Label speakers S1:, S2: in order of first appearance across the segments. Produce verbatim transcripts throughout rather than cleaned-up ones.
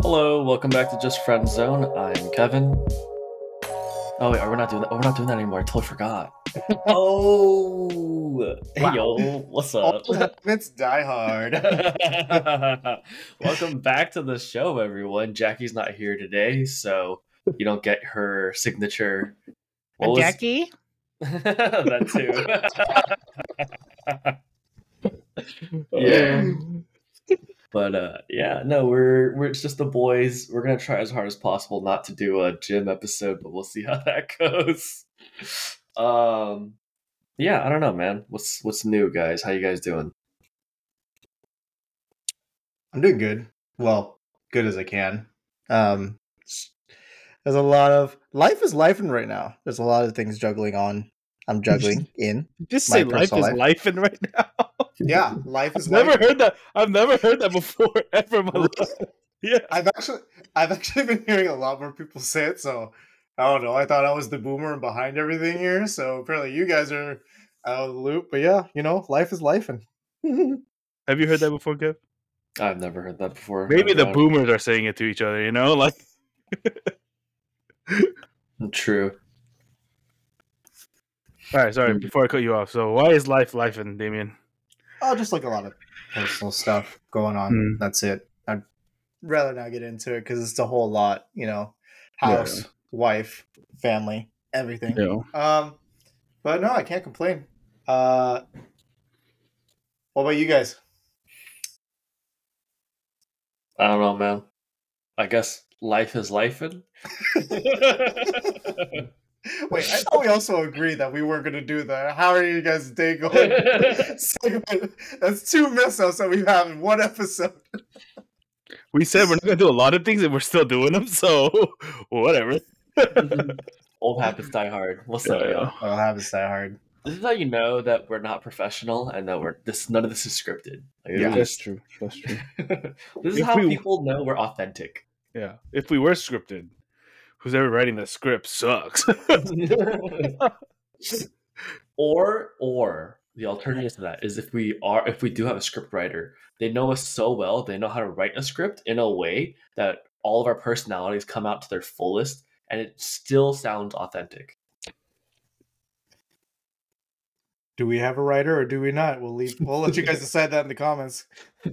S1: Hello, welcome back to Just Friend Zone. I'm Kevin. Oh wait, are we not doing that? Oh, we're not doing that anymore. I totally forgot. Oh, hey
S2: Wow.
S1: yo, what's up?
S2: Old habits die hard.
S1: Welcome back to the show, everyone. Jackie's not here today, so you don't get her signature. What was
S3: Jackie?
S1: that too? Yeah. But uh, yeah, no, we're we're it's just the boys. We're gonna try as hard as possible not to do a gym episode, but we'll see how that goes. Um, yeah, I don't know, man. What's what's new, guys? How you guys doing?
S2: I'm doing good. Well, good as I can. Um, there's a lot of life is lifing right now. There's a lot of things juggling on. I'm juggling in.
S3: Just
S2: My
S3: say life is
S2: personal
S3: life in right now.
S2: Yeah, life is
S3: I've never
S2: life.
S3: heard that. I've never heard that before ever in my life. Yeah.
S2: I've actually, I've actually been hearing a lot more people say it. So I don't know. I thought I was the boomer behind everything here. So apparently you guys are out of the loop. But yeah, you know, life is lifing.
S3: Have you heard that before, Kev?
S1: I've never heard that before.
S3: Maybe
S1: Oh,
S3: the
S1: God.
S3: boomers are saying it to each other. You know, like
S1: True.
S3: all right. Sorry,
S1: Mm.
S3: before I cut you off. So, why is life life in Damien?
S2: Oh, just like a lot of personal stuff going on.
S3: Hmm.
S2: That's it. I'd rather not get into it because it's a whole lot, you know, house,
S3: Yeah.
S2: wife, family, everything.
S3: You know,
S2: Um, but no, I can't complain. Uh, what about you guys?
S1: I don't know, man. I guess life is lifing.
S2: Wait, I thought we also agreed that we weren't going to do the "How are you guys' day going?" segment. That's two mess ups that we have in one episode.
S3: we said we're not gonna do a lot of things, and we're still doing them. So, whatever.
S1: Old habits die hard. What's up,
S3: Yeah.
S1: y'all?
S2: I'll have it that hard.
S1: This is how you know that we're not professional and that we're this. None of this is scripted. Like,
S2: Yeah.
S1: this
S3: That's
S1: is-
S3: true. That's true.
S1: this is
S3: If
S1: how
S3: we-
S1: people know we're authentic.
S3: Yeah. If we were scripted, who's ever writing the script sucks.
S1: or or the alternative to that is if we are if we do have a script writer, they know us so well, they know how to write a script in a way that all of our personalities come out to their fullest and it still sounds authentic.
S2: Do we have a writer or do we not? We'll leave. We'll let you guys decide that in the comments.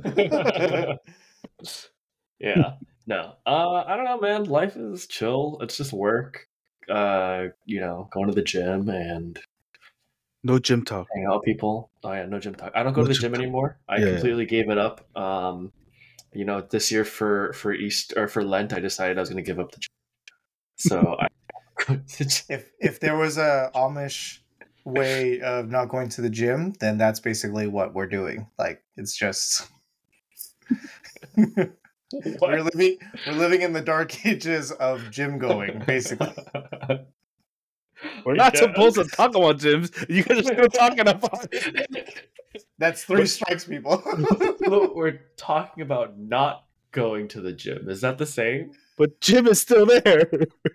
S1: Yeah. No. Uh I don't know, man. Life is chill. It's just work. Uh, you know, going to the gym and
S3: No gym talk.
S1: hang out with people. Oh yeah, no gym talk. I don't go
S3: No
S1: to the
S3: gym
S1: gym
S3: talk.
S1: anymore. I
S3: Yeah.
S1: completely gave it up. Um, you know, this year for for East or for Lent, I decided I was going to give up the gym. So I go to the gym.
S2: if if there was a Amish way of not going to the gym, then that's basically what we're doing. Like it's just we're living we're living in the dark ages of gym going, basically.
S3: We're not
S1: Yeah.
S3: supposed to talk about gyms. You guys are still talking about it.
S2: That's three strikes, people.
S1: Look, we're talking about not going to the gym. Is that the same?
S3: But gym is still there.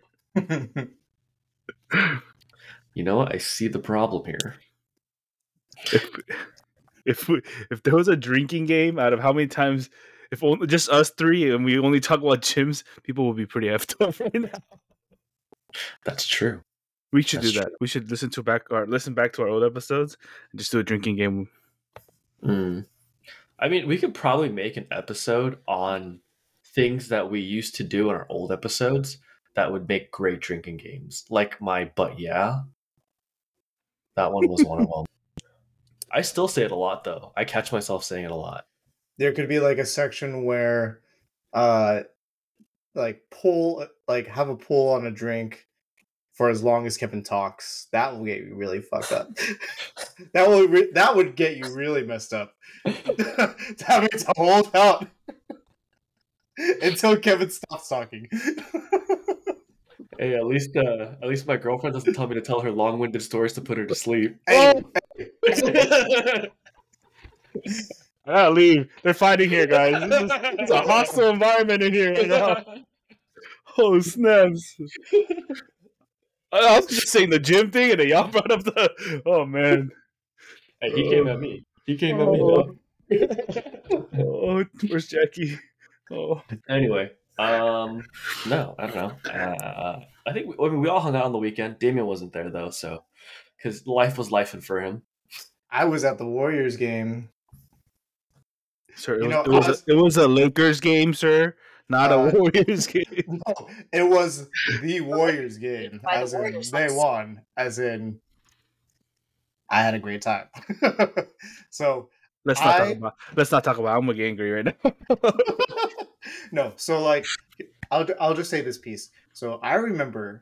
S1: You know what? I see the problem here.
S3: If if, we, if there was a drinking game, out of how many times, if only just us three and we only talk about gyms, people will be pretty effed up right now.
S1: That's true.
S3: We should
S1: That's
S3: do that. We should listen to back or listen back to our old episodes and just do a drinking game.
S1: Mm. I mean, we could probably make an episode on things that we used to do in our old episodes that would make great drinking games. Like my but yeah. That one was one of them. I still say it a lot though. I catch myself saying it a lot.
S2: There could be like a section where uh like pull like have a pull on a drink for as long as Kevin talks. That will get you really fucked up. that would re- that would get you really messed up. Having to hold out until Kevin stops talking.
S1: Hey, at least uh, at least my girlfriend doesn't tell me to tell her long-winded stories to put her to sleep.
S2: Hey,
S3: I gotta leave. They're fighting here, guys. This is, it's a hostile environment in here right now. Oh, snaps. I was just saying the gym thing, and then y'all brought up the. Oh, man.
S1: Hey, he came at me. He came at me
S3: Oh.
S1: though.
S3: Oh, where's Jackie? Oh.
S1: Anyway, Um, no, I don't know. Uh, I think we, I mean, we all hung out on the weekend. Damien wasn't there though, so because life was lifing for him.
S2: I was at the Warriors game.
S3: Sir, it
S2: You
S3: was
S2: know,
S3: it was,
S2: I was,
S3: a, it was a Lakers game, sir, not a
S2: uh,
S3: Warriors game.
S2: no, it was the Warriors game,
S4: By the
S2: as in
S4: Warriors,
S2: they
S4: let's-
S2: won, as in I had a great time. So
S3: Let's not
S2: I-
S3: talk about. Let's not talk about. I'm getting angry right now.
S2: no, so like I'll I'll just say this piece. So I remember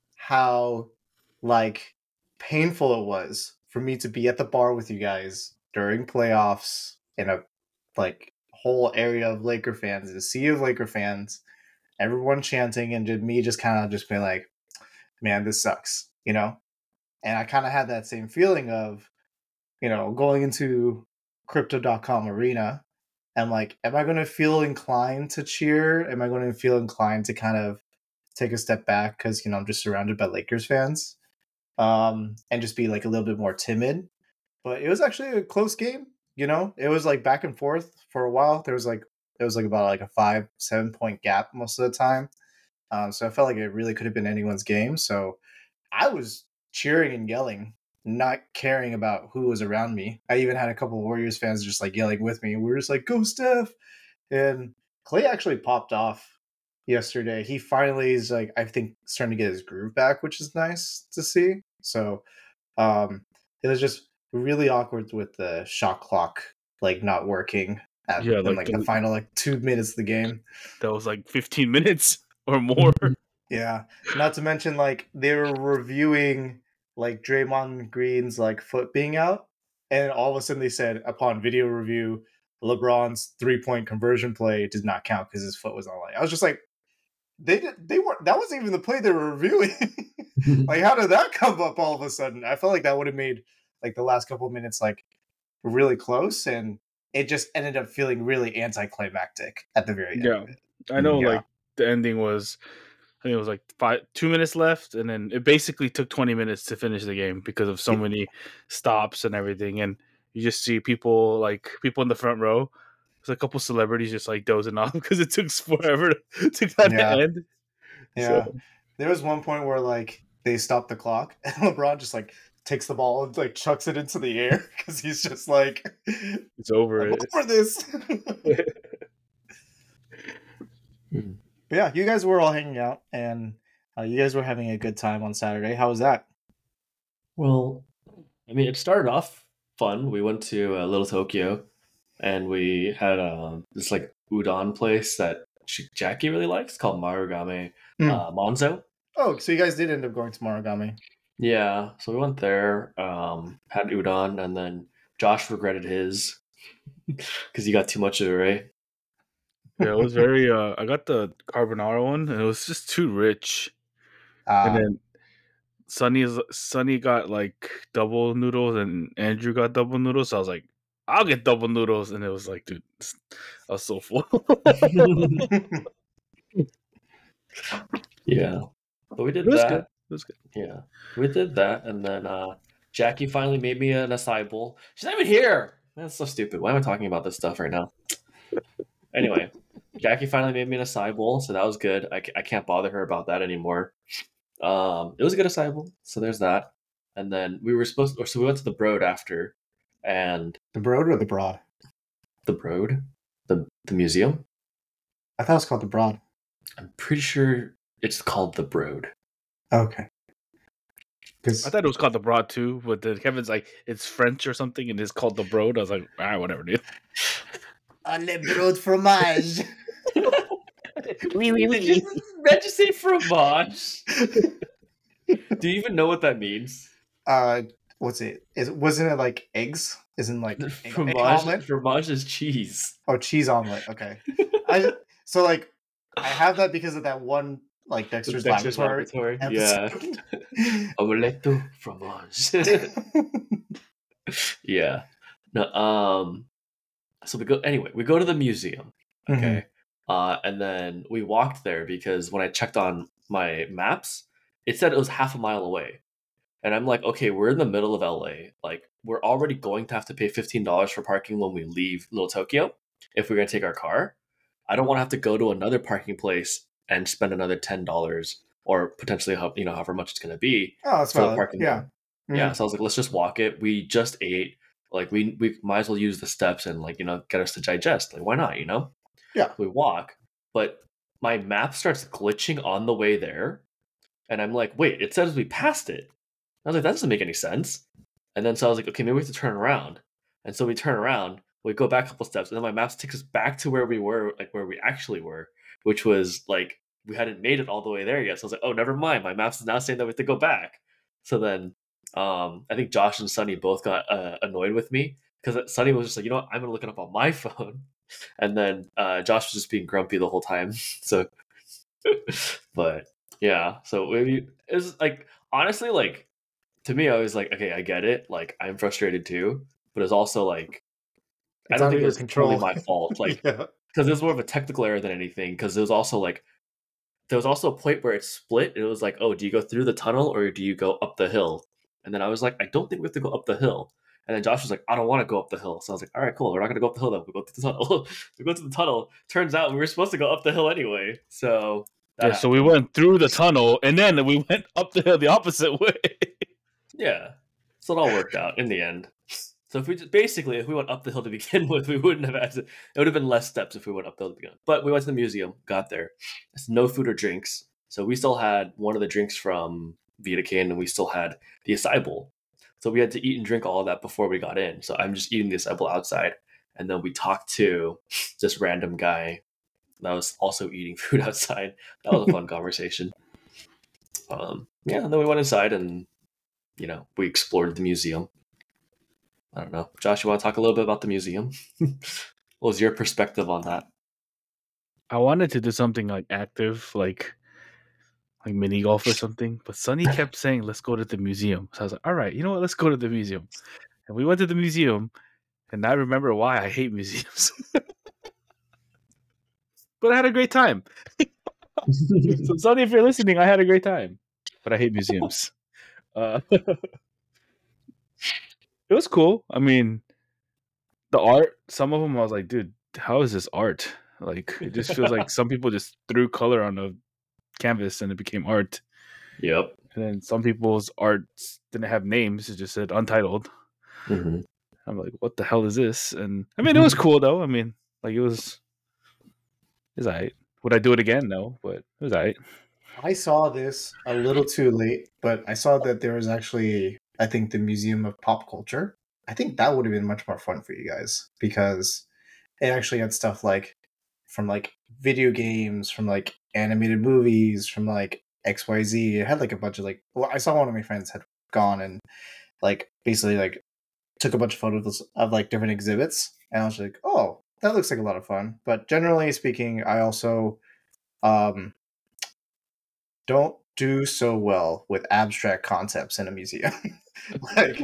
S2: how like painful it was for me to be at the bar with you guys during playoffs in a like whole area of Laker fans, a sea of Laker fans, everyone chanting, and just me just kind of just being like, man, this sucks, you know? And I kind of had that same feeling of, you know, going into crypto dot com arena and like, am I going to feel inclined to cheer? Am I going to feel inclined to kind of take a step back because, you know, I'm just surrounded by Lakers fans, um, and just be like a little bit more timid? But it was actually a close game. You know, it was like back and forth for a while. There was like it was like about like a five seven point gap most of the time. Um, so I felt like it really could have been anyone's game. So I was cheering and yelling, not caring about who was around me. I even had a couple of Warriors fans just like yelling with me. We were just like, "Go Steph!" And Clay actually popped off yesterday. He finally is like, I think, starting to get his groove back, which is nice to see. So um, it was just really awkward with the shot clock like not working at
S3: Yeah,
S2: in,
S3: like
S2: like
S3: the-
S2: the final like two minutes of the game.
S3: That was like fifteen minutes or more.
S2: Yeah, not to mention like they were reviewing like Draymond Green's like foot being out, and all of a sudden they said upon video review, LeBron's three point conversion play did not count because his foot was on line. I was just like, they did, they weren't. That wasn't even the play they were reviewing. Like, how did that come up all of a sudden? I felt like that would have made like the last couple of minutes like really close, and it just ended up feeling really anticlimactic at the very end.
S3: Yeah.
S2: Of it.
S3: I know,
S2: Yeah.
S3: like the ending was, I think it was like five, two minutes left, and then it basically took twenty minutes to finish the game because of so many stops and everything. And you just see people like people in the front row. There's a couple celebrities just like dozing off because it took forever to, to kind of
S2: Yeah.
S3: end.
S2: Yeah.
S3: So,
S2: There was one point where like they stopped the clock and LeBron just like takes the ball and like chucks it into the air because he's just like,
S3: it's over.
S2: I'm
S3: It.
S2: over this. But yeah, you guys were all hanging out and uh, you guys were having a good time on Saturday. How was that?
S1: Well, I mean, it started off fun. We went to uh, Little Tokyo, and we had um, this like udon place that she, Jackie really likes called Marugame
S2: Mm.
S1: uh, Monzo.
S2: Oh, so you guys did end up going to Marugame.
S1: Yeah, so we went there, um, had udon, and then Josh regretted his because he got too much of it, right?
S3: Yeah, it was very. Uh, I got the carbonara one, and it was just too rich.
S2: Uh,
S3: And then Sunny's Sunny got like double noodles, and Andrew got double noodles. So I was like, I'll get double noodles, and it was like, dude, I was so full.
S1: Yeah, but we did
S3: It was
S1: that.
S3: good. It was good.
S1: Yeah, we did that, and then uh, Jackie finally made me an acai bowl. She's not even here. That's so stupid. Why am I talking about this stuff right now? Anyway, Jackie finally made me an acai bowl, so that was good. I, ca- I can't bother her about that anymore. Um, it was a good acai bowl, so there's that. And then we were supposed, or so we went to the Broad after, and
S2: the Broad or the Broad?
S1: the Broad, the the museum.
S2: I thought it was called the Broad.
S1: I'm pretty sure it's called the Broad.
S2: Okay. Because
S3: I thought it was called the Broad too, but then Kevin's like, it's French or something, and it's called the Broad. I was like, all right, whatever, dude.
S2: le Broad fromage.
S3: Oui, oui,
S1: Did you, did you say fromage? Do you even know what that means?
S2: Uh, what's it? Is wasn't it like eggs? Isn't like egg, egg
S1: Fromage,
S2: omelet?
S1: fromage is cheese.
S2: Oh, cheese omelet. Okay. I so like I have that because of that one like Dexter's,
S1: Dexter's
S2: Laboratory.
S1: Laboratory. Yeah.
S2: episode.
S1: Omeletto fromage. Yeah. No, um so we go anyway, we go to the museum. Okay. Uh and then we walked there because when I checked on my maps, it said it was half a mile away. And I'm like, okay, we're in the middle of L A. Like, we're already going to have to pay fifteen dollars for parking when we leave Little Tokyo if we're gonna take our car. I don't want to have to go to another parking place and spend another ten dollars or potentially, you know, however much it's going to be
S2: Oh, that's
S1: for the
S2: valid.
S1: parking.
S2: Yeah.
S1: lot. Yeah. So I was like, let's just walk it. We just ate. Like, we we might as well use the steps and, like, you know, get us to digest. Like, why not, you know?
S2: Yeah.
S1: We walk, but my map starts glitching on the way there. And I'm like, wait, it says we passed it. I was like, that doesn't make any sense. And then so I was like, okay, maybe we have to turn around. And so we turn around, we go back a couple steps, and then my map takes us back to where we were, like where we actually were, which was like we hadn't made it all the way there yet. So I was like, oh, never mind. My map's now saying that we have to go back. So then um, I think Josh and Sunny both got uh, annoyed with me because Sunny was just like, you know what, I'm gonna look it up on my phone, and then uh, Josh was just being grumpy the whole time. So, but yeah, so maybe it was like honestly like. To me, I was like, okay, I get it. Like, I'm frustrated too, but it's also like,
S2: It's
S1: I don't
S2: under
S1: think it
S2: your
S1: was
S2: control.
S1: totally my fault. Like,
S2: yeah.
S1: because it was more of a technical error than anything. Because there was also like, there was also a point where it split. It was like, oh, do you go through the tunnel or do you go up the hill? And then I was like, I don't think we have to go up the hill. And then Josh was like, I don't want to go up the hill. So I was like, all right, cool. We're not going to go up the hill then. We'll go through the tunnel. We go to the tunnel. Turns out we were supposed to go up the hill anyway. So that
S3: Yeah, so we went through the tunnel and then we went up the hill the opposite way.
S1: Yeah. So it all worked out in the end. So if we just, basically, if we went up the hill to begin with, we wouldn't have had to, it would have been less steps if we went up the hill to begin with. But we went to the museum, got there. It's no food or drinks. So we still had one of the drinks from Vita Cane and we still had the acai bowl. So we had to eat and drink all of that before we got in. So I'm just eating the acai bowl outside. And then we talked to this random guy that was also eating food outside. That was a fun conversation. Um, yeah, and then we went inside and you know, we explored the museum. I don't know. Josh, you want to talk a little bit about the museum? What was your perspective on that?
S3: I wanted to do something like active, like like mini golf or something, but Sunny kept saying, let's go to the museum. So I was like, all right, you know what? Let's go to the museum. And we went to the museum, and I remember why I hate museums. But I had a great time. So Sunny, if you're listening, I had a great time. But I hate museums. Uh, it was cool. I mean, the art, some of them I was like, dude, how is this art? Like, it just feels like some people just threw color on a canvas and it became art.
S1: Yep.
S3: And then some people's art didn't have names. It just said untitled.
S1: Mm-hmm.
S3: I'm like, what the hell is this? And I mean, it was cool though. I mean, like it was, it was alright. Would I do it again? No, but it was alright.
S2: I saw this a little too late, but I saw that there was actually, I think, the Museum of Pop Culture. I think that would have been much more fun for you guys because it actually had stuff like from like video games, from like animated movies, from like X Y Z. It had like a bunch of like, well, I saw one of my friends had gone and like basically like took a bunch of photos of like different exhibits, and I was like, oh, that looks like a lot of fun. But generally speaking, I also um don't do so well with abstract concepts in a museum. Like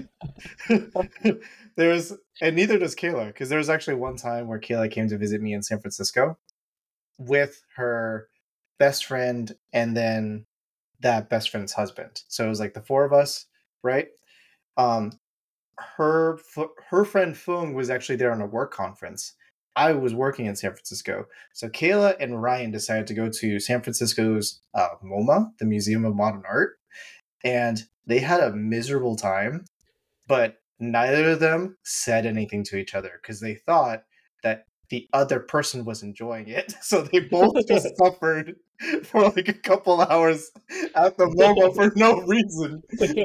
S2: there's, and neither does Kayla, because there was actually one time where Kayla came to visit me in San Francisco with her best friend and then that best friend's husband. So it was like the four of us, right? Um, her her friend Fung was actually there on a work conference. I was working in San Francisco. So Kayla and Ryan decided to go to San Francisco's uh, MoMA, the Museum of Modern Art. And they had a miserable time, but neither of them said anything to each other because they thought that the other person was enjoying it. So they both just suffered for like a couple hours at the MoMA for no reason.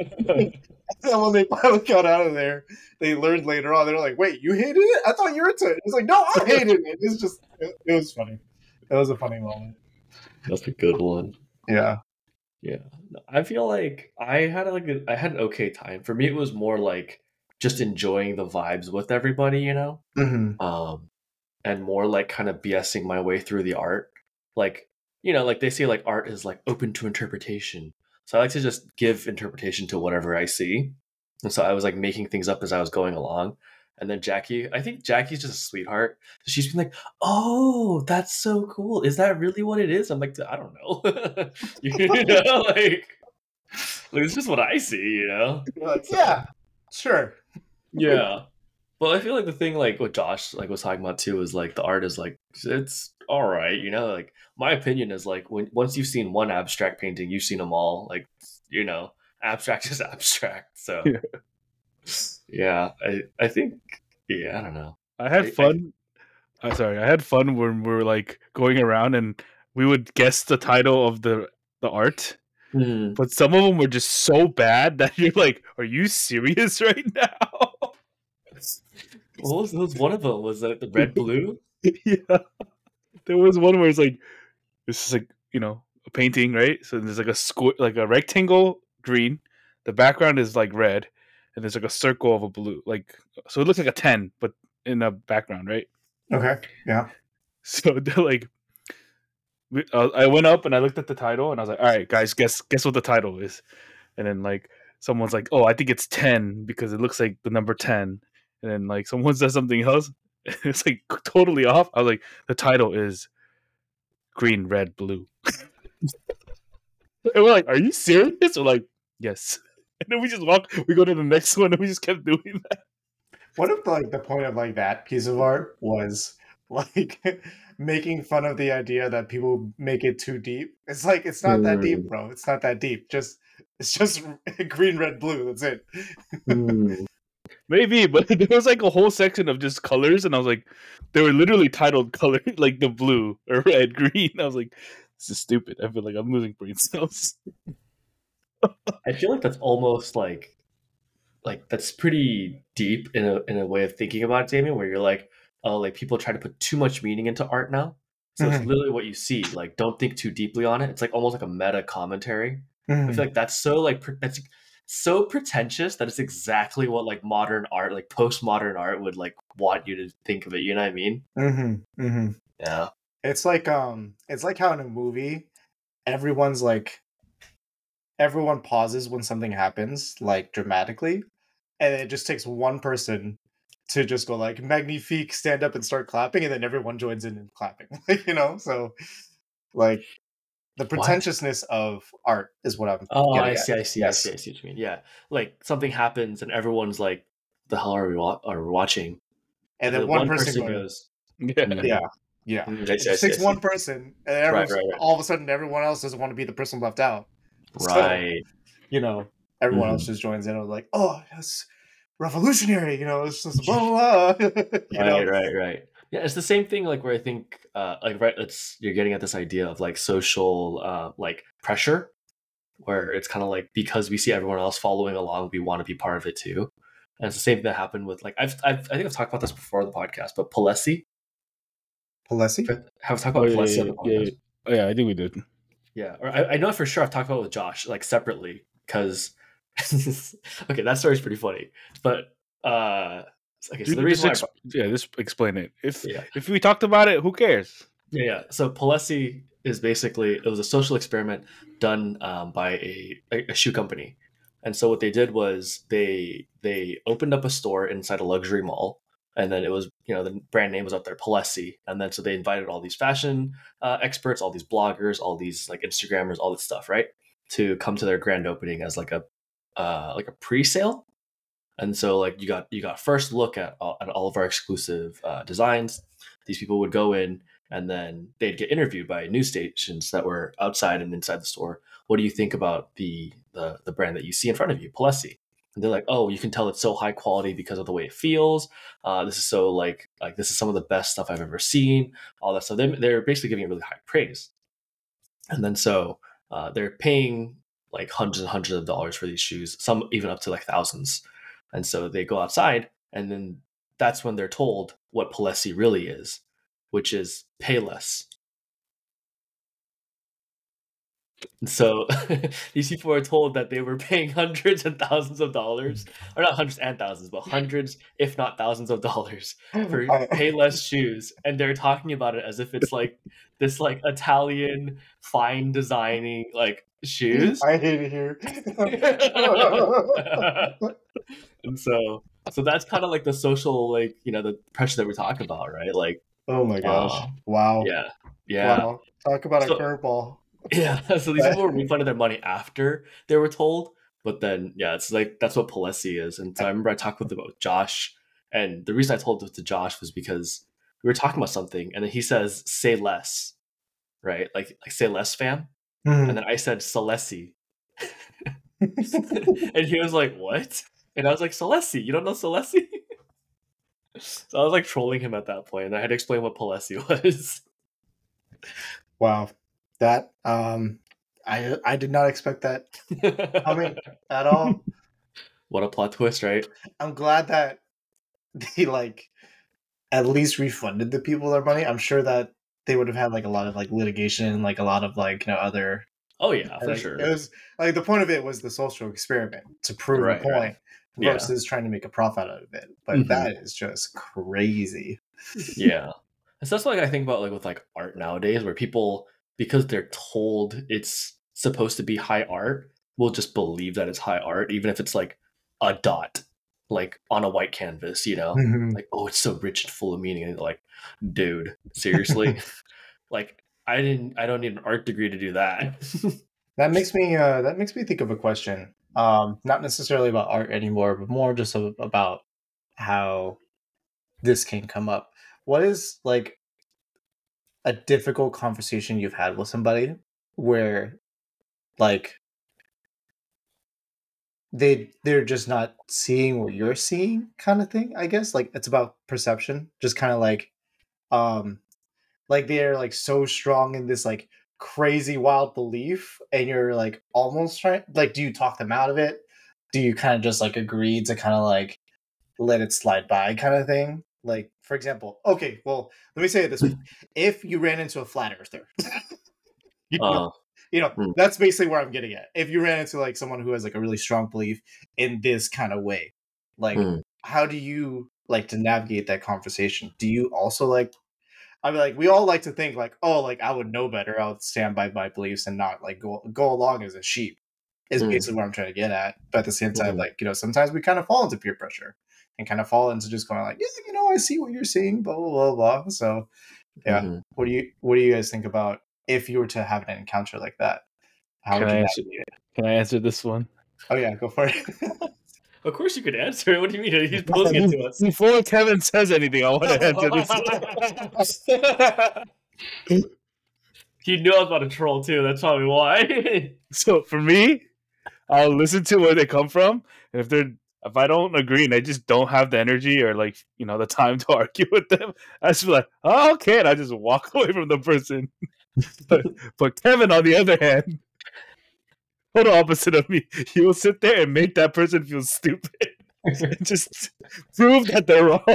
S2: And when they finally got out of there, they learned later on, they're like, wait, you hated it? I thought you were into it. It's like, no, I hated it. It's just, it, it was funny. It was a funny moment.
S1: That's a good one.
S2: Yeah.
S1: Yeah. I feel like I had like a, I had an okay time. For me, it was more like just enjoying the vibes with everybody, you know?
S2: Mm-hmm.
S1: Um, and more like kind of BSing my way through the art. Like, you know, like they say like art is like open to interpretation. So I like to just give interpretation to whatever I see. And so I was like making things up as I was going along. And then Jackie, I think Jackie's just a sweetheart. She's been like, oh, that's so cool. Is that really what it is? I'm like, I don't know. You know, like, like, it's just what I see, you know?
S2: Like, yeah, sure.
S1: Yeah. Well, I feel like the thing like what Josh like was talking about too is like the art is like it's all right, you know, like my opinion is like when once you've seen one abstract painting, you've seen them all. Like, you know, abstract is abstract. So
S3: Yeah.
S1: yeah, I I think yeah, I don't know.
S3: I had
S1: I, I
S3: fun. I'm sorry, I had fun when we were like going around and we would guess the title of the the art,
S1: hmm.
S3: but some of them were just so bad that you're like, "Are you serious right now?"
S1: What was, what was one of them? Was that the red blue?
S3: Yeah, there was one where it's like this is like you know a painting, right? So there's like a square, like a rectangle green. The background is like red, and there's like a circle of a blue. Like so, it looks like a ten, but in the background, right?
S2: Okay. Yeah.
S3: So they're like, we, uh, I went up and I looked at the title, and I was like, "All right, guys, guess guess what the title is." And then like someone's like, "Oh, I think it's ten because it looks like the number ten." And then like someone says something else, it's like totally off. I was like, "The title is green, red, blue." And we're like, "Are you serious?" We're like, "Yes." And then we just walk. We go to the next one, and we just kept doing that.
S2: What if like the point of like that piece of art was like making fun of the idea that people make it too deep? It's like it's not that deep,
S1: Hmm.
S2: bro. It's not that deep. Just it's just green, red, blue. That's it.
S1: Hmm.
S3: Maybe, but there was like a whole section of just colors, and I was like, they were literally titled color like the blue or red, green. I was like, this is stupid. I feel like I'm losing brain cells.
S1: I feel like that's almost like like that's pretty deep in a in a way of thinking about it, Damien, where you're like, oh, like people try to put too much meaning into art now. So it's
S2: Mhm,
S1: literally what you see. Like, don't think too deeply on it. It's like almost like a meta commentary. I feel
S2: mhm.
S1: like that's so like pre- that's so pretentious that it's exactly what like modern art, like postmodern art, would like want you to think of it. You know what I mean?
S2: Mhm, mhm.
S1: Yeah.
S2: It's like um, it's like how in a movie, everyone's like everyone pauses when something happens, like dramatically, and it just takes one person to just go like magnifique, stand up and start clapping, and then everyone joins in and clapping. you know, so like the
S1: What?
S2: pretentiousness of art is what I'm
S1: Oh, I
S2: getting at.
S1: see. I see. I see.
S2: Yes.
S1: I see what you mean. Yeah, like something happens and everyone's like, "The hell are we wa- are we watching?"
S2: And
S1: And
S2: then
S1: then
S2: one
S1: one
S2: person
S1: person
S2: going,
S1: goes,
S3: Yeah.
S2: yeah,
S1: mm,
S2: yeah.
S1: mm, I
S2: It
S1: see. I
S2: just
S1: see. I
S2: takes one
S1: see.
S2: person, and
S1: Right.
S2: everyone's
S1: Right. Right.
S2: all of a sudden everyone else doesn't want to be the person left out. So
S1: Right.
S2: you know, everyone else
S1: Mhm.
S2: just joins in. And like, oh, that's revolutionary. You know, it's just blah blah. blah. you
S1: Right,
S2: know.
S1: right, right. Yeah, it's the same thing. Like where I think, uh, like right, it's you're getting at this idea of like social, uh, like pressure, where it's kind of like because we see everyone else following along, we want to be part of it too. And it's the same thing that happened with like I've, I've I think I've talked about this before on the podcast, but Palesi,
S2: Palesi?
S1: have I talked
S3: Oh
S1: about
S3: yeah,
S1: Palesi on
S3: yeah,
S1: the
S3: yeah.
S1: podcast?
S3: yeah. Oh, yeah, I think we did.
S1: Yeah, or I, I know for sure I've talked about it with Josh like separately because okay, that story's pretty funny. But uh, okay, so the
S3: Dude, just
S1: reason why I
S3: ex-
S1: brought,
S3: yeah, just explain it. If
S1: yeah.
S3: if we talked about it, who cares?
S1: Yeah, yeah. So Palesi is basically it was a social experiment done um, by a, a, a shoe company, and so what they did was they they opened up a store inside a luxury mall, and then it was you know the brand name was up there Palesi, and then so they invited all these fashion uh, experts, all these bloggers, all these like Instagrammers, all this stuff, right, to come to their grand opening as like a uh, like a pre-sale. And so like you got you got first look at all, at all of our exclusive uh, designs. These people would go in and then they'd get interviewed by news stations that were outside and inside the store. What do you think about the the, the brand that you see in front of you, Palesi? And they're like, oh, you can tell it's so high quality because of the way it feels. Uh, this is so like like this is some of the best stuff I've ever seen. All that stuff. They, they're basically giving it really high praise. And then so uh, they're paying like hundreds and hundreds of dollars for these shoes, some even up to like thousands. And so they go outside, and then that's when they're told what Palesi really is, which is pay less. And so these people are told that they were paying hundreds and thousands of dollars, or not hundreds and thousands, but hundreds, if not thousands of dollars for
S2: I,
S1: pay less shoes. And they're talking about it as if it's like this like Italian fine designing like shoes.
S2: I hate it here.
S1: And so so that's kind of like the social like you know the pressure that we're talking about, right? Like
S2: oh my gosh!
S1: uh
S2: Wow,
S1: yeah, yeah.
S2: wow! Talk about a
S1: So
S2: curveball.
S1: yeah, so these people were refunded their money after they were told, but then yeah, it's like that's what Palesi is. And so I remember I talked with about Josh, and the reason I told it to Josh was because we were talking about something, and then he says, "Say less," right? Like like say less, fam.
S2: Mhm.
S1: And then I said, "Celessi," and he was like, "What?" And I was like, "Celessi, you don't know Celessi?" So I was like trolling him at that point, and I had to explain what Palessi was.
S2: Wow, that um, I I did not expect that coming at all.
S1: What a plot twist, right?
S2: I'm glad that they like at least refunded the people their money. I'm sure that they would have had like a lot of like litigation, like a lot of like you know other.
S1: Oh yeah, for
S2: Like,
S1: sure.
S2: it was like the point of it was the social experiment to prove
S1: Right,
S2: a point
S1: right. Yeah.
S2: versus trying to make a profit out of it. But
S1: Mhm.
S2: that is just crazy.
S1: Yeah. And so that's what like, I think about like with like art nowadays, where people, because they're told it's supposed to be high art, will just believe that it's high art, even if it's like a dot, like on a white canvas, you know?
S2: Mhm.
S1: Like, oh, it's so rich and full of meaning. And like, dude, seriously? Like, I didn't I don't need an art degree to do that.
S2: That makes me uh, that makes me think of a question. Um, not necessarily about art anymore, but more just a- about how this can come up. What is like a difficult conversation you've had with somebody where like they they're just not seeing what you're seeing kind of thing, I guess? Like it's about perception, just kind of like um like they're like so strong in this like crazy wild belief and you're like almost trying like do you talk them out of it? Do you kind of just like agree to kind of like let it slide by kind of thing? Like for example, okay, well, let me say it this way. If you ran into a flat earther, you know,
S1: Uh,
S2: you know,
S1: Hmm.
S2: that's basically where I'm getting at. If you ran into like someone who has like a really strong belief in this kind of way, like
S1: Hmm.
S2: how do you like to navigate that conversation? Do you also like I mean, like we all like to think like, oh, like I would know better. I would stand by my beliefs and not like go go along as a sheep. Is
S1: Mm.
S2: basically what I'm trying to get at. But at the same time,
S1: Mhm.
S2: like you know, sometimes we kind of fall into peer pressure and kind of fall into just going like, yeah, you know, I see what you're seeing, blah blah blah blah. So yeah,
S1: Mhm.
S2: what do you what do you guys think about if you were to have an encounter like that? How
S3: Can
S2: would
S3: I
S2: you
S3: answer?
S2: navigate it?
S3: Can I answer this one?
S2: Oh yeah, go for it.
S1: Of course you could answer it. What do you mean? He's posing it to us.
S3: Before Kevin says anything, I want to answer this.
S1: He knew I was about to troll too. That's probably why.
S3: So for me, I'll listen to where they come from, and if they're if I don't agree and I just don't have the energy or like you know the time to argue with them, I just be like, oh, okay, and I just walk away from the person. but, but Kevin, on the other hand, total opposite of me, he will sit there and make that person feel stupid, and just prove that they're wrong.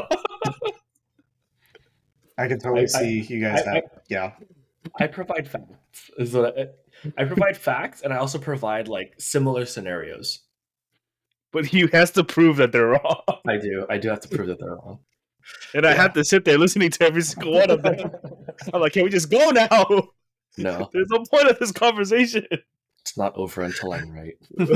S2: I can totally
S1: I- I-
S2: see you guys.
S1: I-
S2: Have, yeah.
S1: I provide facts. Is what I, I provide facts, and I also provide like similar scenarios.
S3: But he has to prove that they're wrong,
S1: I do. I do have to prove that they're wrong.
S3: and I
S2: Yeah.
S3: have to sit there listening to every single one of them. I'm like, can we just go now?
S1: No,
S3: There's no point of this conversation.
S1: it's not over until I'm right.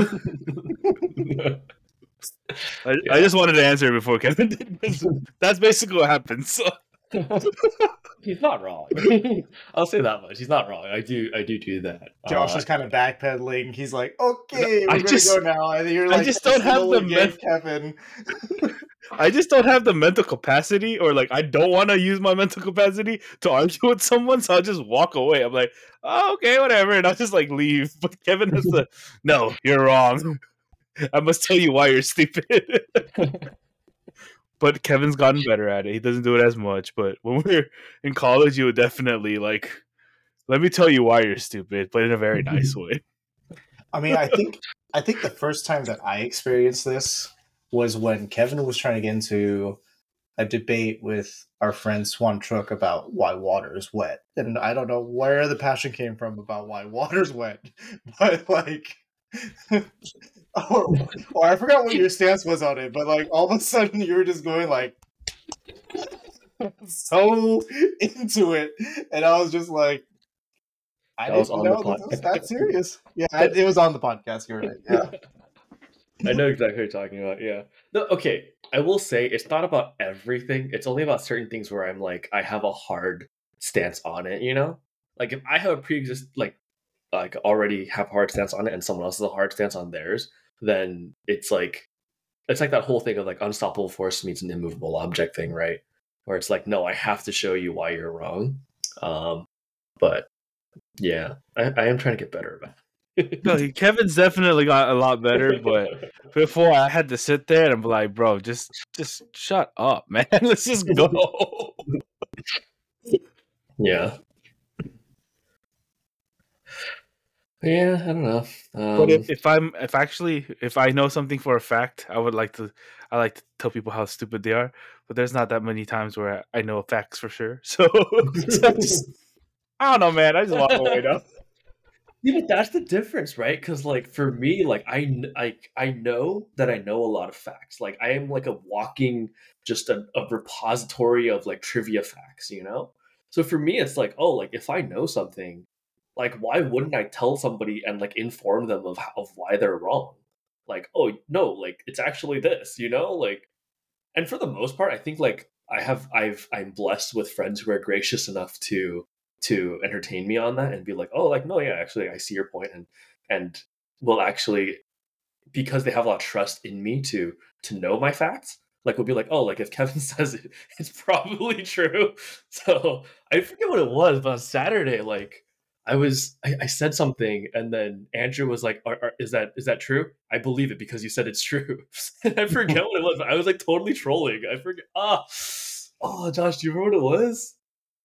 S3: I,
S1: Yeah.
S3: I just wanted to answer it before Kevin did. 'Cause that's basically what happened. So
S1: He's not wrong. I'll say that much. He's not wrong. I do. I do do that.
S2: Josh
S1: Uh,
S2: is kind of backpedaling. He's like, "Okay,
S3: I
S2: we're gonna
S3: just-
S2: go now." And you're
S3: I
S2: like,
S3: just don't have the
S2: "Again,
S3: men-
S2: Kevin."
S3: I just don't have the mental capacity, or like I don't want to use my mental capacity to argue with someone. So I'll just walk away. I'm like, oh, okay, whatever, and I'll just like leave. But Kevin has to. No, you're wrong. I must tell you why you're stupid. But Kevin's gotten better at it. He doesn't do it as much. But when we were in college, you would definitely like, let me tell you why you're stupid, but in a very nice way.
S2: I mean, I think I think the first time that I experienced this was when Kevin was trying to get into a debate with our friend Swan Trook about why water is wet, and I don't know where the passion came from about why water's wet, but like. or, or I forgot what your stance was on it, but like all of a sudden you were just going like so into it, and I was just like, I
S1: That was
S2: didn't
S1: on the
S2: know this was that serious. Yeah, I, it was on the podcast. You're right. Yeah,
S1: I know exactly what you're talking about. Yeah. No, okay. I will say it's not about everything. It's only about certain things where I'm like, I have a hard stance on it. You know, like if I have a pre-exist like like already have a hard stance on it, and someone else has a hard stance on theirs, then it's like it's like that whole thing of like unstoppable force meets an immovable object thing, right? where it's like, no, I have to show you why you're wrong. Um, but yeah, I, I am trying to get better about it.
S3: No, Kevin's definitely got a lot better, but before I had to sit there and be like, bro, just just shut up, man. Let's just go.
S1: Yeah. Yeah, I don't know. Um,
S3: But if, if I'm if actually if I know something for a fact, I would like to I like to tell people how stupid they are. But there's not that many times where I know facts for sure. So, so I, just, I don't know, man. I just walk away now.
S1: Yeah, but that's the difference, right? Because like for me, like I, kn- I I know that I know a lot of facts. Like I am like a walking just a, a repository of like trivia facts, you know. So for me, it's like, oh, like if I know something, like why wouldn't I tell somebody and like inform them of how, of why they're wrong? Like, oh no, like it's actually this, you know, like. And for the most part, I think like I have I've I'm blessed with friends who are gracious enough to to entertain me on that and be like, oh, like no, yeah, actually, I see your point, and and will actually, because they have a lot of trust in me to to know my facts, like will be like, oh, like if Kevin says it, it's probably true. So I forget what it was, but on Saturday, like I was I, I said something, and then Andrew was like, are, are, is that is that true? I believe it because you said it's true. And I forget what it was. I was like totally trolling. I forget. Ah, oh, Josh, do you remember what it was?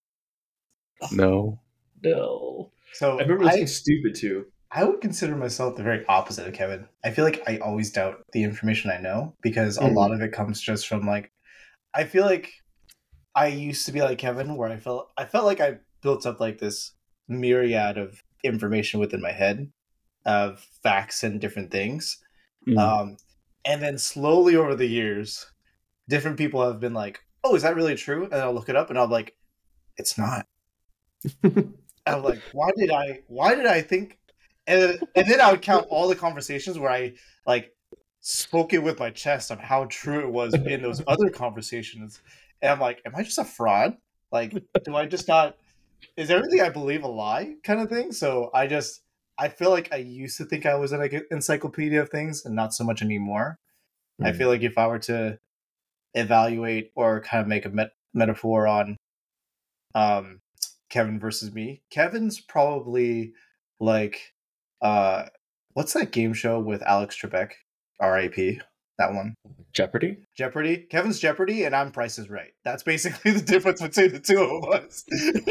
S3: No.
S1: No.
S2: So
S1: I remember something
S2: I,
S1: stupid too.
S2: I would consider myself the very opposite of Kevin. I feel like I always doubt the information I know because a
S1: Mhm.
S2: lot of it comes just from like I feel like I used to be like Kevin where I felt I felt like I built up like this myriad of information within my head of facts and different things.
S3: Mm.
S2: Um and then slowly over the years, different people have been like, "Oh, is that really true?" And I'll look it up and I'm like, "It's not." I'm like, why did I? Why did I think? And and then I would count all the conversations where I like spoke it with my chest on how true it was in those other conversations, and I'm like, am I just a fraud? Like, do I just not? Is everything I believe a lie, kind of thing? So I just I feel like I used to think I was an like, encyclopedia of things, and not so much anymore. I feel like if I were to evaluate or kind of make a met- metaphor on um Kevin versus me. Kevin's probably like uh what's that game show with Alex Trebek? R I P. That one.
S1: Jeopardy?
S2: Jeopardy. Kevin's Jeopardy and I'm Price is Right. That's basically the difference between the two of us.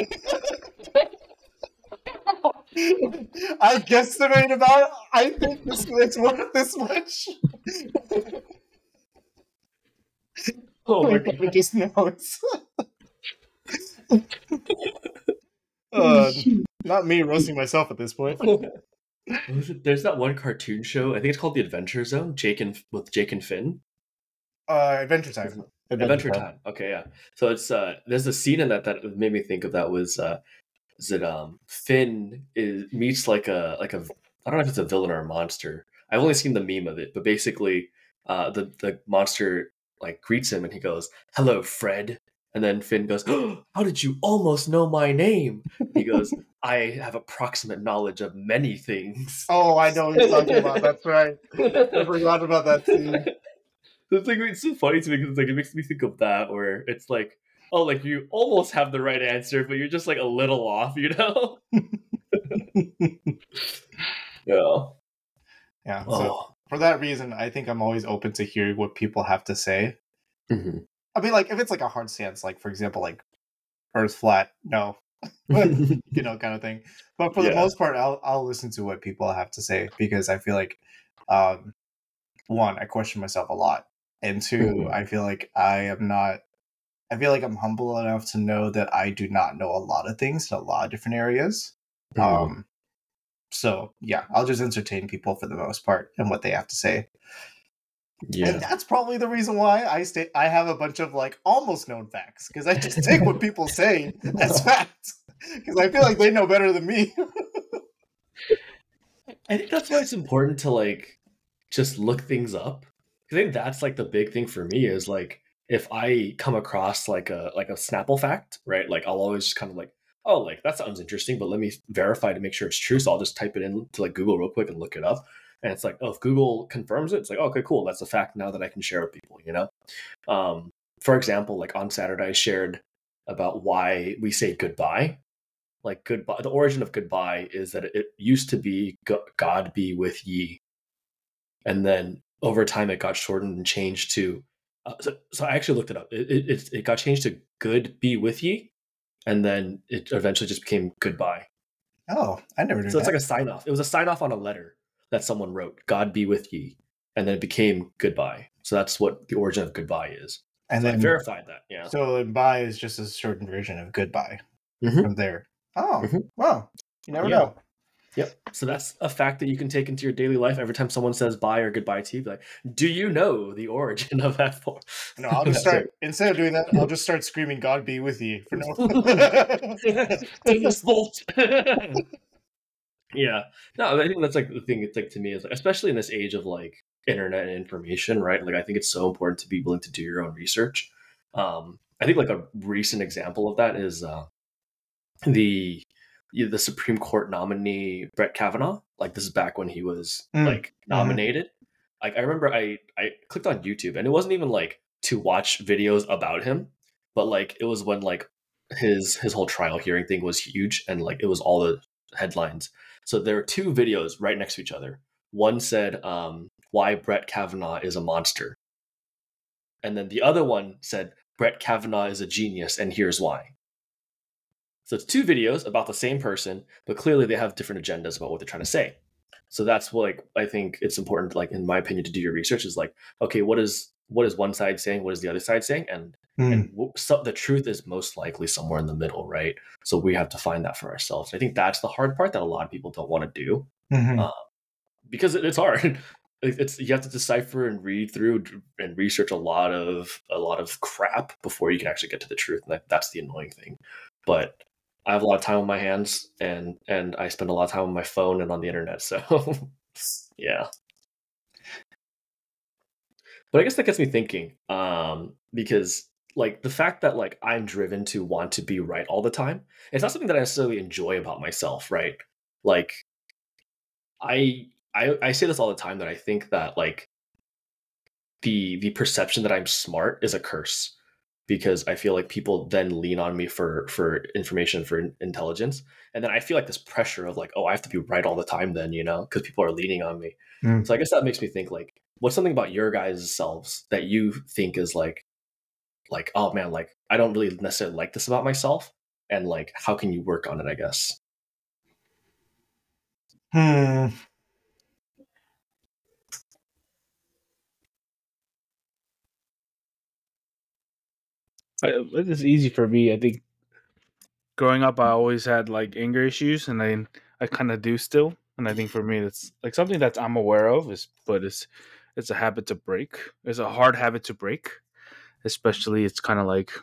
S2: I guesstimate about I think this it's worth this much.
S1: Oh my
S2: Kevin
S1: god.
S2: just knows. uh, not me roasting myself at this point.
S1: There's that one cartoon show. I think it's called The Adventure Zone. Jake and with Jake and Finn.
S2: Uh, Adventure Time.
S1: Adventure Time. Okay, yeah. So it's uh, there's a scene in that that made me think of that was uh, is it um Finn is meets like a like a I don't know if it's a villain or a monster. I've only seen the meme of it, but basically, uh, the the monster like greets him and he goes, "Hello, Fred." And then Finn goes, oh, "How did you almost know my name?" He goes, "I have approximate knowledge of many things."
S2: Oh, I know what you're talking about. That's right. I forgot about that scene.
S1: It's like it's so funny to me because like it makes me think of that where it's like, oh, like you almost have the right answer, but you're just like a little off, you know? Yeah.
S2: Yeah. So
S1: Oh.
S2: for that reason, I think I'm always open to hearing what people have to say.
S1: Mm-hmm.
S2: I mean, like if it's like a hard stance, like for example, like Earth flat, no, you know, kind of thing. But for
S1: Yeah.
S2: the most part, I'll I'll listen to what people have to say because I feel like, um, one, I question myself a lot, and 2
S1: Mhm.
S2: I feel like I am not. I feel like I'm humble enough to know that I do not know a lot of things in a lot of different areas.
S1: Mhm.
S2: Um, so yeah, I'll just entertain people for the most part and what they have to say. And
S1: Yeah.
S2: that's probably the reason why I stay. I have a bunch of like almost known facts because I just take what people say as facts because I feel like they know better than me.
S1: I think that's why it's important to like just look things up. I think that's like the big thing for me is like if I come across like a like a Snapple fact, right? Like I'll always kind of like, oh, like that sounds interesting, but let me verify to make sure it's true. So I'll just type it in to like Google real quick and look it up. And it's like, oh, if Google confirms it, it's like, okay, cool, that's a fact now that I can share with people, you know? Um, for example, like on Saturday, I shared about why we say goodbye. Like goodbye, the origin of goodbye is that it used to be God be with ye, and then over time it got shortened and changed to. Uh, so, so I actually looked it up. It, it it got changed to good be with ye, and then it eventually just became goodbye.
S2: Oh, I never knew
S1: So it's
S2: that.
S1: like a sign off. It was a sign off on a letter that someone wrote. God be with ye, and then it became goodbye. So that's what the origin of goodbye is.
S2: And
S1: So I
S2: then
S1: verified that. Yeah.
S2: So bye is just a shortened version of goodbye
S1: Mhm.
S2: from there. Oh,
S1: Mhm.
S2: wow. You never
S1: Yeah.
S2: know.
S1: Yep. So that's a fact that you can take into your daily life. Every time someone says bye or goodbye to you, be like, do you know the origin of that form?
S2: No, I'll just
S1: That's
S2: start, instead of doing that, I'll just start screaming, God be with you. For no.
S1: it. To this bolt. Yeah. No, I think that's like the thing. It's like to me is like, especially in this age of like internet and information, right? Like I think it's so important to be willing to do your own research. Um, I think like a recent example of that is uh, the the Supreme Court nominee Brett Kavanaugh. Like this is back when he was
S2: Mm.
S1: like nominated. Like I remember I I clicked on YouTube and it wasn't even like to watch videos about him, but like it was when like his his whole trial hearing thing was huge and like it was all the headlines. So there are two videos right next to each other. One said um, why Brett Kavanaugh is a monster, and then the other one said Brett Kavanaugh is a genius and here's why. So it's two videos about the same person, but clearly they have different agendas about what they're trying to say. So that's what like I think it's important, like in my opinion, to do your research is like, okay, what is what is one side saying? What is the other side saying? And
S2: Mm.
S1: and w- so the truth is most likely somewhere in the middle, right? So we have to find that for ourselves. I think that's the hard part that a lot of people don't want to do
S2: Mhm.
S1: uh, because it, it's hard. It's you have to decipher and read through and research a lot of a lot of crap before you can actually get to the truth. And that, that's the annoying thing. But I have a lot of time on my hands, and and I spend a lot of time on my phone and on the internet. So yeah. But I guess that gets me thinking, um, because like the fact that like I'm driven to want to be right all the time, it's not something that I necessarily enjoy about myself, right? Like I I I say this all the time that I think that like the the perception that I'm smart is a curse because I feel like people then lean on me for for information for in- intelligence, and then I feel like this pressure of like, oh, I have to be right all the time then, you know, because people are leaning on me.
S2: Mm.
S1: So I guess that makes me think like, what's something about your guys' selves that you think is like like oh man, like I don't really necessarily like this about myself, and like how can you work on it, I guess.
S2: Hmm.
S3: I, it's easy for me. I think growing up, I always had like anger issues, and I I kind of do still. And I think for me, it's like something that I'm aware of, is but it's it's a habit to break. It's a hard habit to break, especially it's kind of like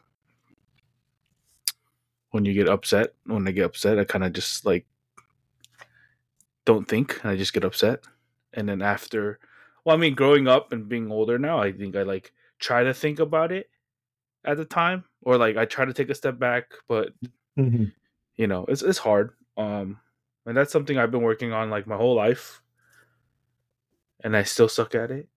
S3: when you get upset. When I get upset, I kind of just like don't think, and I just get upset. And then after, well, I mean, growing up and being older now, I think I like try to think about it at the time, or like I try to take a step back, but
S2: Mhm.
S3: you know, it's it's hard. Um, and that's something I've been working on like my whole life, and I still suck at it.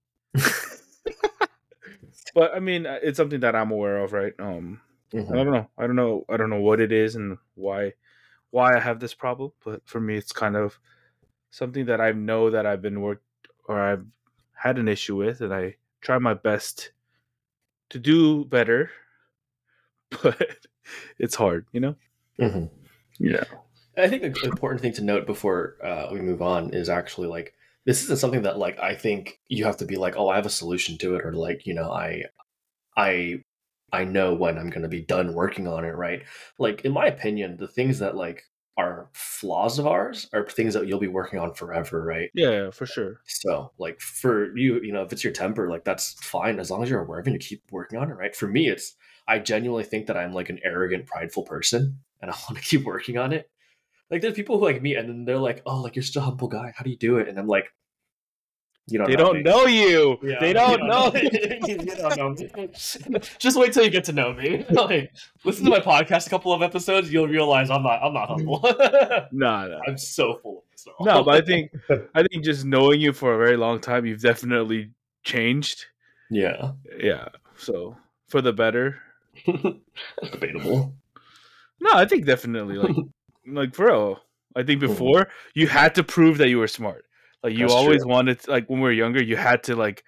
S3: But I mean, uh, it's something that I'm aware of, right? Um,
S1: Mhm.
S3: I don't know. I don't know. I don't know what it is and why why I have this problem. But for me, it's kind of something that I know that I've been worked or I've had an issue with, and I try my best to do better. But it's hard, you know.
S1: Mhm.
S3: Yeah.
S1: I think the important thing to note before uh, we move on is actually like this isn't something that like I think you have to be like, oh, I have a solution to it, or like, you know, I I I know when I'm going to be done working on it, right? Like in my opinion, the things that like are flaws of ours are things that you'll be working on forever, right?
S3: Yeah, for sure.
S1: So like for you, you know, if it's your temper, like that's fine as long as you're aware of it and you keep working on it, right? For me, it's I genuinely think that I'm like an arrogant, prideful person and I want to keep working on it. Like there's people who like me and then they're like, oh, like you're such a humble guy. How do you do it? And I'm like, you don't
S3: They
S1: know
S3: don't
S1: me.
S3: know you.
S1: Yeah,
S3: They
S1: you
S3: don't
S1: don't
S3: know.
S1: know me. You don't know me. Just wait till you get to know me. Like, listen to my podcast, a couple of episodes, you'll realize I'm not. I'm not humble.
S3: Nah, nah.
S1: I'm so full of myself.
S3: No, but I think I think just knowing you for a very long time, you've definitely changed.
S1: yeah.
S3: Yeah. So for the better.
S1: That's debatable.
S3: No, I think definitely like like for real. I think before mm. you had to prove that you were smart. Like you That's always true. wanted to, like when we were younger, you had to like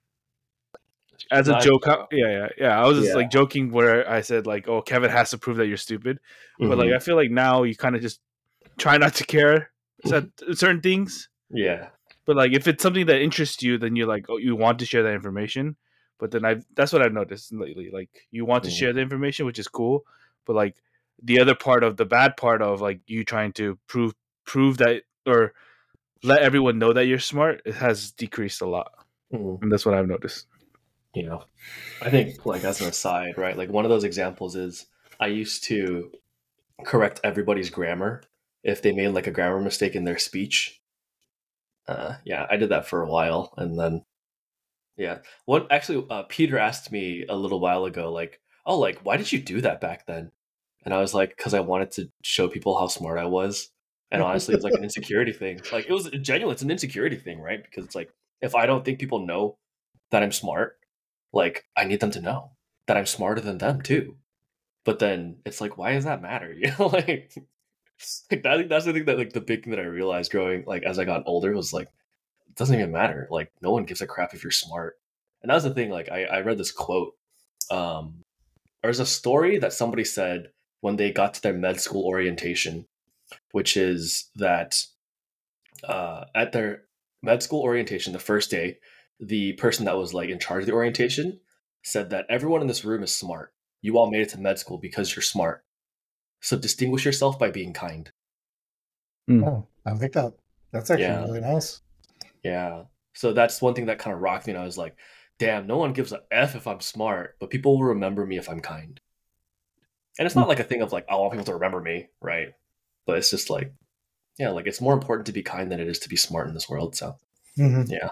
S3: as a no, joke. I, yeah, yeah, yeah. I was just yeah. like joking where I said like, "Oh, Kevin has to prove that you're stupid," mm-hmm. but like I feel like now you kind of just try not to care at certain things.
S1: Yeah.
S3: But like if it's something that interests you, then you're like, oh, you want to share that information. But then I that's what I've noticed lately. Like you want to mm. share the information, which is cool, but like the other part of the bad part of like you trying to prove prove that or let everyone know that you're smart, it has decreased a lot. Mm. And that's what I've noticed.
S1: You know, I think like as an aside, right? Like one of those examples is I used to correct everybody's grammar if they made like a grammar mistake in their speech. Uh, yeah, I did that for a while, and then yeah, what actually uh, Peter asked me a little while ago, like, oh, like why did you do that back then? And I was like, because I wanted to show people how smart I was, and honestly, it's like an insecurity thing. Like it was genuine. It's an insecurity thing, right? Because it's like if I don't think people know that I'm smart, like I need them to know that I'm smarter than them too. But then it's like, why does that matter? You know, like. Like that, that's the thing that like the big thing that I realized growing like as I got older was like it doesn't even matter. Like no one gives a crap if you're smart. And that was the thing. Like I, I read this quote. Um, there's a story that somebody said when they got to their med school orientation, which is that uh, at their med school orientation, the first day, the person that was like in charge of the orientation said that everyone in this room is smart. You all made it to med school because you're smart. So distinguish yourself by being kind.
S2: Mm. Oh, I like that. That's actually yeah. really nice.
S1: Yeah. So that's one thing that kind of rocked me. And I was like, damn, no one gives a F if I'm smart, but people will remember me if I'm kind. And it's not mm. like a thing of like, I want people to remember me, right? But it's just like, yeah, like it's more important to be kind than it is to be smart in this world. So, mm-hmm. yeah.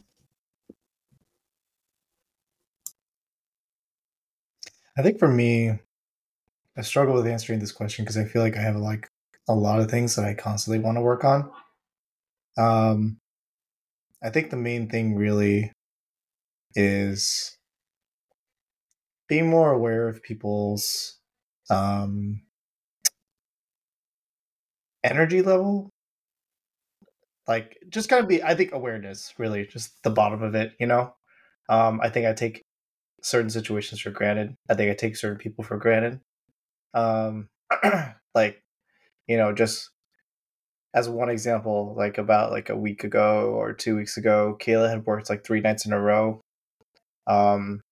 S2: I think for me, I struggle with answering this question because I feel like I have like a lot of things that I constantly want to work on. Um, I think the main thing really is being more aware of people's um, energy level. Like just kind of be, I think awareness really just the bottom of it, you know? Um, I think I take certain situations for granted. I think I take certain people for granted. Um, like, you know, just as one example, like about like a week ago or two weeks ago, Kayla had worked like three nights in a row. Um,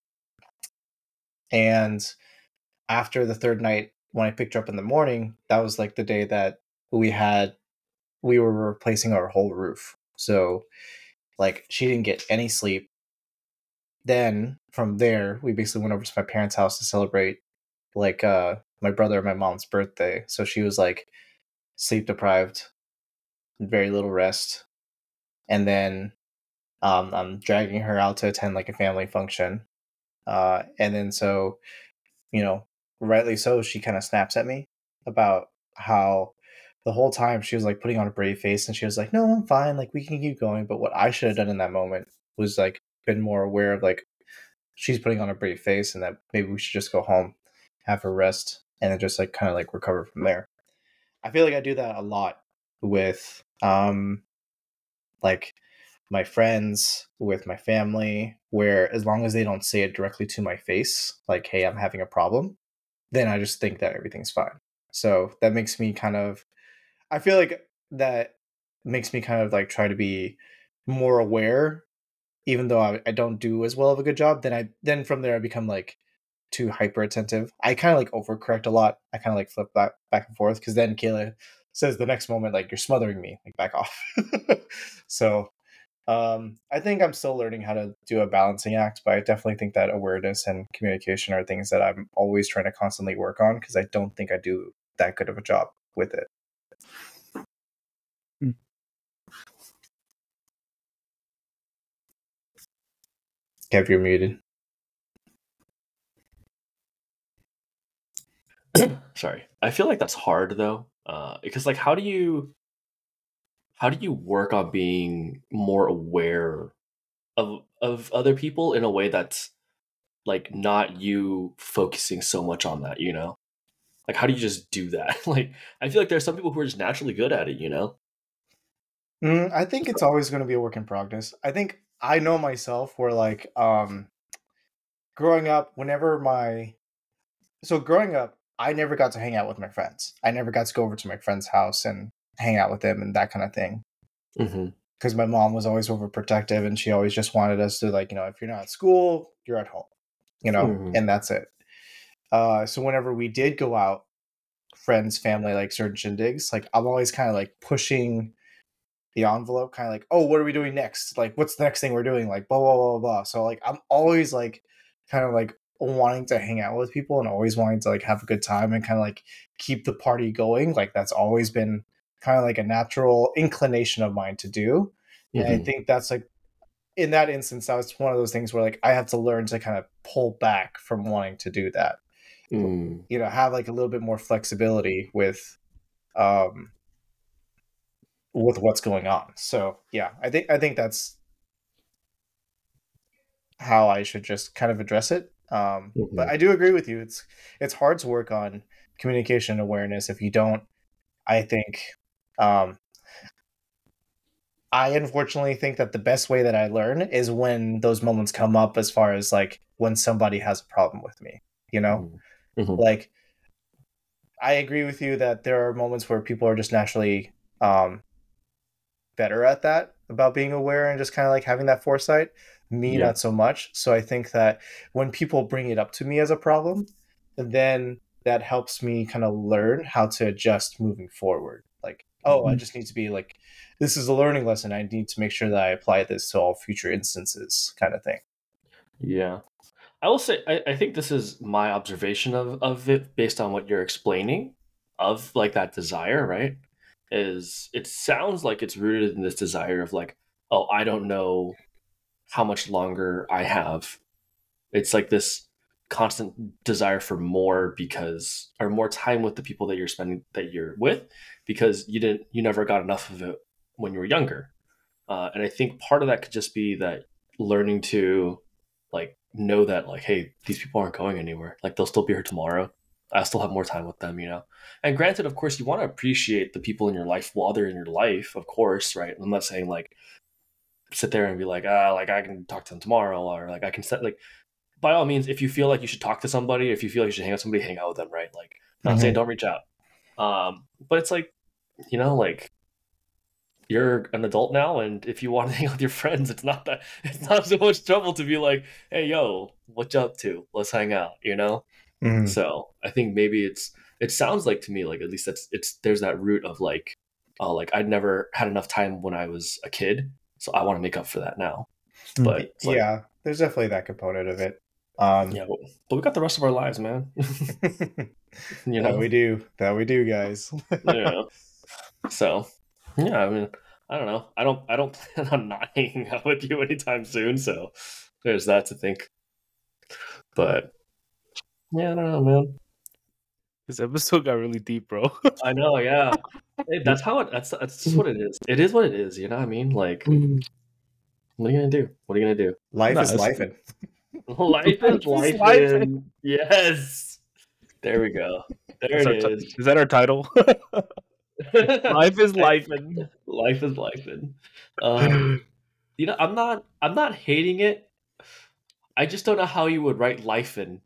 S2: and after the third night, when I picked her up in the morning, that was like the day that we had, we were replacing our whole roof. So like she didn't get any sleep. Then from there, we basically went over to my parents' house to celebrate like uh my brother and my mom's birthday. So she was like sleep deprived, very little rest. And then um, I'm dragging her out to attend like a family function. Uh, and then so, you know, rightly so, she kind of snaps at me about how the whole time she was like putting on a brave face and she was like, no, I'm fine. Like we can keep going. But what I should have done in that moment was like been more aware of like, she's putting on a brave face and that maybe we should just go home, have her rest, and then just like kind of like recover from there. I feel like I do that a lot with um like my friends, with my family, where as long as they don't say it directly to my face, like, hey, I'm having a problem, then I just think that everything's fine. So that makes me kind of, I feel like that makes me kind of like try to be more aware, even though I, I don't do as well of a good job. Then I, then from there I become like too hyper attentive. I kind of like overcorrect a lot. I kind of like flip back, back and forth. Cause then Kayla says the next moment, like, you're smothering me, like back off. So um, I think I'm still learning how to do a balancing act, but I definitely think that awareness and communication are things that I'm always trying to constantly work on because I don't think I do that good of a job with it. Hmm. Kev, you're muted.
S1: Sorry. I feel like that's hard though, uh, because like, how do you, how do you work on being more aware of of other people in a way that's like not you focusing so much on that, you know? Like, how do you just do that? Like, I feel like there's some people who are just naturally good at it, you know?
S2: Mm, I think it's always going to be a work in progress. I think I know myself where like um growing up, whenever my so growing up, I never got to hang out with my friends. I never got to go over to my friend's house and hang out with them and that kind of thing.
S1: Mm-hmm.
S2: Because my mom was always overprotective and she always just wanted us to like, you know, if you're not at school, you're at home, you know,
S1: Mhm.
S2: and that's it. Uh, so whenever we did go out, friends, family, like certain shindigs, like I'm always kind of like pushing the envelope, kind of like, oh, what are we doing next? Like, what's the next thing we're doing? Like, blah, blah, blah, blah, blah. So like, I'm always like, kind of like wanting to hang out with people and always wanting to like have a good time and kind of like keep the party going. Like that's always been kind of like a natural inclination of mine to do. And I
S1: Mhm.
S2: think that's like, in that instance, that was one of those things where like I have to learn to kind of pull back from wanting to do that.
S1: Mm.
S2: You know, have like a little bit more flexibility with um with what's going on. So yeah, I think I think that's how I should just kind of address it. Um,
S1: Mhm.
S2: But I do agree with you. It's it's hard to work on communication awareness if you don't. I think um, I unfortunately think that the best way that I learn is when those moments come up, as far as like when somebody has a problem with me. You know,
S1: Mhm. Mhm.
S2: like I agree with you that there are moments where people are just naturally um, better at that, about being aware and just kind of like having that foresight. Me,
S1: Yeah.
S2: not so much. So I think that when people bring it up to me as a problem, then that helps me kind of learn how to adjust moving forward. Like, oh, I
S3: Mhm.
S2: just need to be like, this is a learning lesson. I need to make sure that I apply this to all future instances, kind of thing.
S1: Yeah. I will say, I, I think this is my observation of, of it based on what you're explaining of like that desire, right? Is it sounds like it's rooted in this desire of like, oh, I don't know how much longer I have. It's like this constant desire for more because, or more time with the people that you're spending, that you're with, because you didn't, you never got enough of it when you were younger. Uh, and I think part of that could just be that learning to like know that like, hey, these people aren't going anywhere. Like they'll still be here tomorrow. I still have more time with them, you know. And granted, of course, you want to appreciate the people in your life while they're in your life, of course, right? I'm not saying like sit there and be like, ah, like I can talk to them tomorrow, or like I can set like by all means, if you feel like you should talk to somebody, if you feel like you should hang out with somebody, hang out with them, right? Like I'm not saying don't reach out. Um, but it's like, you know, like you're an adult now, and if you want to hang out with your friends, it's not that it's not so much trouble to be like, hey, yo, what you up to? Let's hang out, you know?
S2: Mm-hmm.
S1: So I think maybe it's it sounds like to me like at least that's it's there's that root of like, oh, like I'd never had enough time when I was a kid, so I want to make up for that now. But it's like,
S2: Yeah, there's definitely that component of it. Um,
S1: yeah, but, but we got the rest of our lives, man. You
S2: that
S1: know,
S2: we do, that we do, guys.
S1: yeah. So, yeah, I mean, I don't know. I don't. I don't plan on not hanging out with you anytime soon. So, there's that to think. But yeah, I don't know, man.
S3: This episode got really deep, bro.
S1: I know. Yeah, hey, that's how it. That's that's just what it is. It is what it is. You know what I mean? Like, what are you gonna do? What are you gonna do?
S2: Life
S3: Nah,
S2: is
S3: it's-
S2: life.
S1: Life is
S3: Life is
S1: life.
S3: lifing.
S1: Yes. There we go. There
S3: That's our
S1: it
S3: ti-
S1: is.
S3: is that our title? Life is life. And
S1: Life is life. Um, you know, I'm not. I'm not hating it. I just don't know how you would write life in.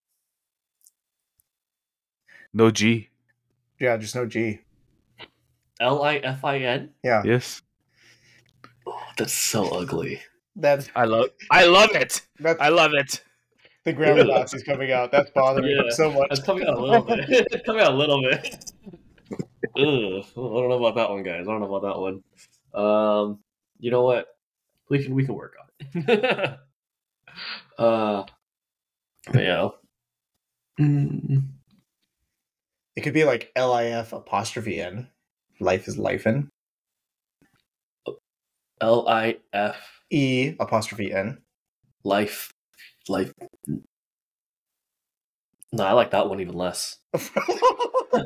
S3: no G.
S2: Yeah, just no G.
S1: L I F I N.
S2: Yeah,
S3: Yes.
S1: Oh, that's so ugly.
S2: that's
S3: I love I love it.
S2: that's
S3: I love it.
S2: the grammar Nazi's coming out. That's bothering me
S1: Yeah,
S2: so much.
S1: it's coming out a little bit. It's coming out a little bit. Ugh, I don't know about that one, guys. I don't know about that one. Um, you know what? We can we can work on it. uh, but yeah. Mm,
S2: It could be like L I F apostrophe N. Life is lifin.
S1: L I F
S2: E apostrophe N.
S1: life life. No, I like that one even less.
S2: Trying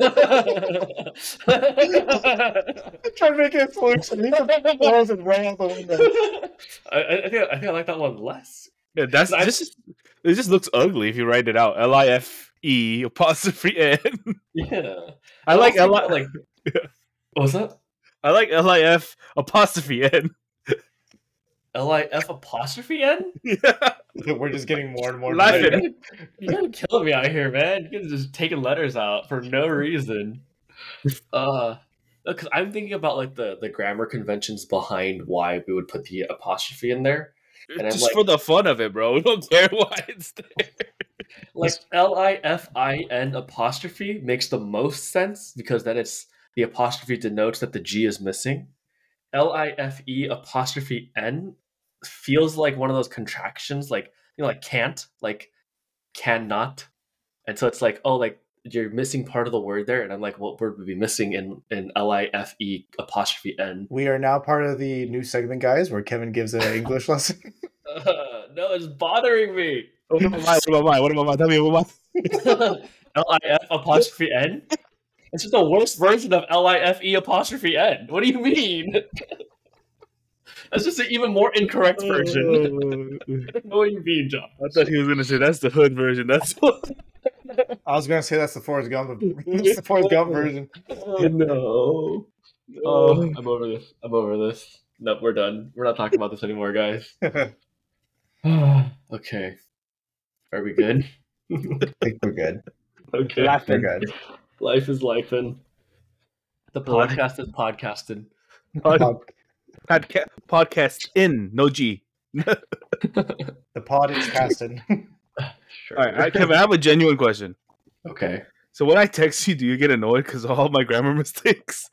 S2: to make it solution. He just throws it right out the window.
S1: I, I think I think I like that one less.
S3: Yeah, that's
S1: I-
S3: this is it just looks ugly if you write it out. L I F E apostrophe N.
S1: Yeah,
S3: I like L I
S1: like. What was that?
S3: I like L I F apostrophe N.
S1: L I F apostrophe N?
S3: Yeah.
S2: We're just getting more and more.
S3: Laughing.
S1: You gotta kill me out here, man. You guys just taking letters out for no reason. Uh, because I'm thinking about like the the grammar conventions behind why we would put the apostrophe in there, and I'm
S3: Just
S1: like,
S3: for the fun of it, bro. We don't care why it's there.
S1: like L I F I N apostrophe makes the most sense because then it's the apostrophe denotes that the G is missing. L I F E apostrophe N feels like one of those contractions, like, you know, like can't, like cannot. And so it's like, oh, like you're missing part of the word there. And I'm like, what word would be missing in, in L I F E apostrophe N?
S2: We are now part of the new segment, guys, where Kevin gives an English lesson.
S1: Uh, no, it's bothering me.
S3: What about mine? What about mine? What about mine? Tell me what about
S1: L I F apostrophe N? It's just the worst version of L I F E apostrophe N. What do you mean? That's just an even more incorrect version. I don't know what you mean, John.
S3: I thought he was gonna say that's the hood version. That's what.
S2: I was gonna say that's the Forrest Gump, that's the Forrest Gump version.
S1: Oh no! Oh, I'm over this. I'm over this. Nope, we're done. We're not talking about this anymore, guys. Okay, are we good?
S2: I think we're good.
S1: Okay,
S2: We're good.
S1: life is lifing. The podcast is podcasting.
S3: Pod, podca- podcast in no G.
S2: The pod is casted.
S1: Sure.
S3: All right, all right, Kevin, I have a genuine question.
S1: Okay.
S3: So when I text you, do you get annoyed because of all my grammar mistakes,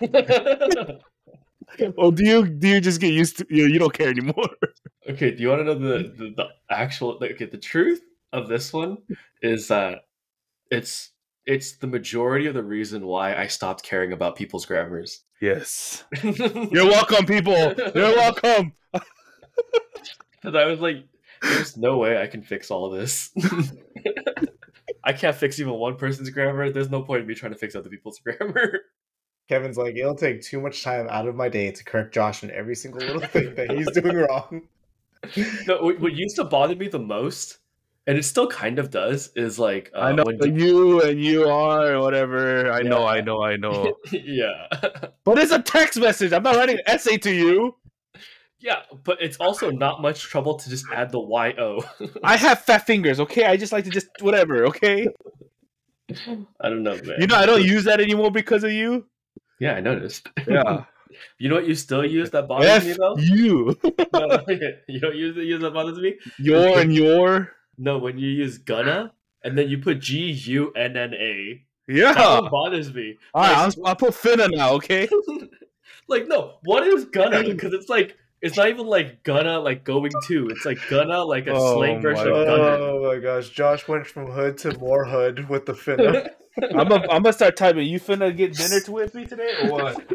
S3: or do you do you just get used to you? You don't care anymore.
S1: Okay. Do you want to know the the, the actual? Okay, the truth of this one is that it's it's the majority of the reason why I stopped caring about people's grammars.
S3: Yes, you're welcome, people. You're welcome.
S1: Because I was like, there's no way I can fix all this. I can't fix even one person's grammar. There's no point in me trying to fix other people's grammar.
S2: Kevin's like, it'll take too much time out of my day to correct Josh on every single little thing that he's doing wrong.
S1: No, what what used to bother me the most, and it still kind of does, is like uh,
S3: I know
S1: when
S3: you and you are or whatever. I know,
S1: Yeah.
S3: I know, I know.
S1: yeah,
S3: But it's a text message. I'm not writing an essay to you.
S1: yeah, but it's also not much trouble to just add the Y O.
S3: I have fat fingers, okay? I just like to just whatever, okay?
S1: I don't know, man.
S3: You know, I don't use that anymore because of you.
S1: Yeah, I noticed.
S3: Yeah.
S1: You know what you still use that bothers
S3: F
S1: me though?
S3: you.
S1: No, you don't use the use that bothers me?
S3: Your and your.
S1: No, when you use gonna and then you put G U N N A.
S3: Yeah.
S1: That one bothers me.
S3: All right, I'll, I'll put finna now, okay?
S1: Like, no, what is gonna? Because it's like, it's not even like gonna, like going to. It's like gonna, like a
S3: Oh
S1: slang version
S3: my
S1: of gonna.
S2: Oh my gosh, Josh went from hood to more hood with the finna.
S3: I'm gonna I'm gonna start typing. You finna get dinner to with me today or what?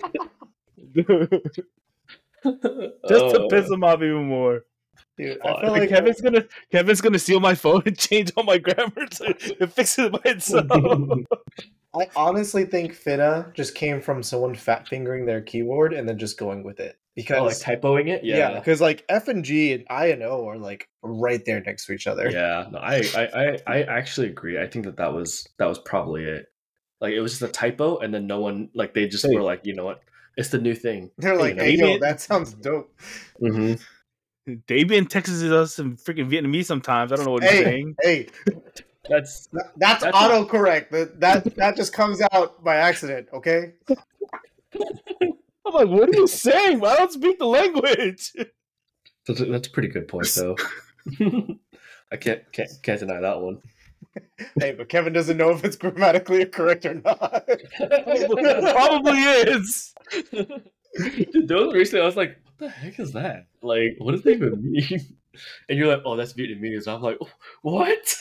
S3: Just to
S1: Oh.
S3: piss him off even more.
S2: Dude, I
S1: Fuck.
S2: feel
S3: Like
S2: like
S3: Kevin's gonna Kevin's gonna steal my phone and change all my grammar to and fix it by itself.
S2: I honestly think finna just came from someone fat fingering their keyboard and then just going with it. Because
S1: Oh, like typoing it?
S2: yeah,
S1: Yeah.
S2: because like F and G and I and O are like right there next to each other.
S1: Yeah. No, I, I, I, I actually agree. I think that that was that was probably it. Like it was just a typo, and then no one like they just
S3: Hey.
S1: were like, you know what? It's the new thing.
S2: They're like,
S1: You know?
S2: hey, yo,
S3: David-
S2: that sounds dope.
S1: Mm-hmm.
S3: Davian texts us in freaking Vietnamese sometimes. I don't know what he's
S2: Hey,
S3: saying.
S2: hey,
S1: That's
S2: th- that's,
S1: That's-
S2: autocorrect. That, that that just comes out by accident, okay?
S3: I'm like, what are you saying? I don't speak the language.
S1: that's a, that's a pretty good point, though. I can't can't can't deny that one.
S2: Hey, but Kevin doesn't know if it's grammatically correct or not.
S3: It probably is.
S1: Dude, those recently, I was like, what the heck is that? Like, what does that even mean? And you're like, oh, that's Vietnamese. And I'm like, what?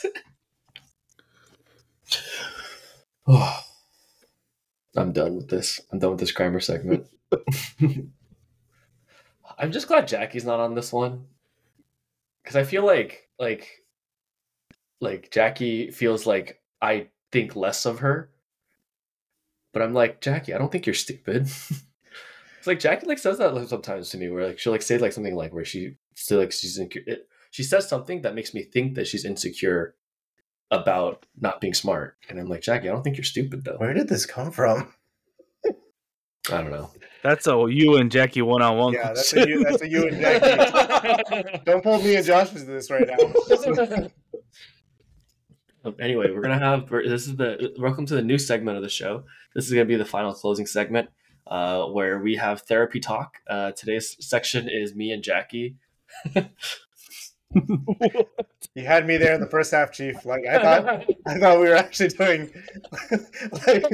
S1: I'm done with this. I'm done with this grammar segment. I'm just glad Jackie's not on this one. Because I feel like, like, like Jackie feels like I think less of her. But I'm like, Jackie, I don't think you're stupid. It's like Jackie like says that like sometimes to me, where like she'll like say like something like where she still like she's inc- it, she says something that makes me think that she's insecure about not being smart. And I'm like, Jackie, I don't think you're stupid though.
S2: Where did this come from?
S1: I don't know.
S3: That's a you and Jackie one on one.
S2: Yeah, that's a you. That's a you and Jackie. Don't pull me and Josh into this right now.
S1: Anyway, we're gonna have this is the welcome to the new segment of the show. This is gonna be the final closing segment, uh, where we have therapy talk. Uh, today's section is me and Jackie.
S2: You had me there in the first half, Chief. Like I thought, I thought we were actually doing. Like,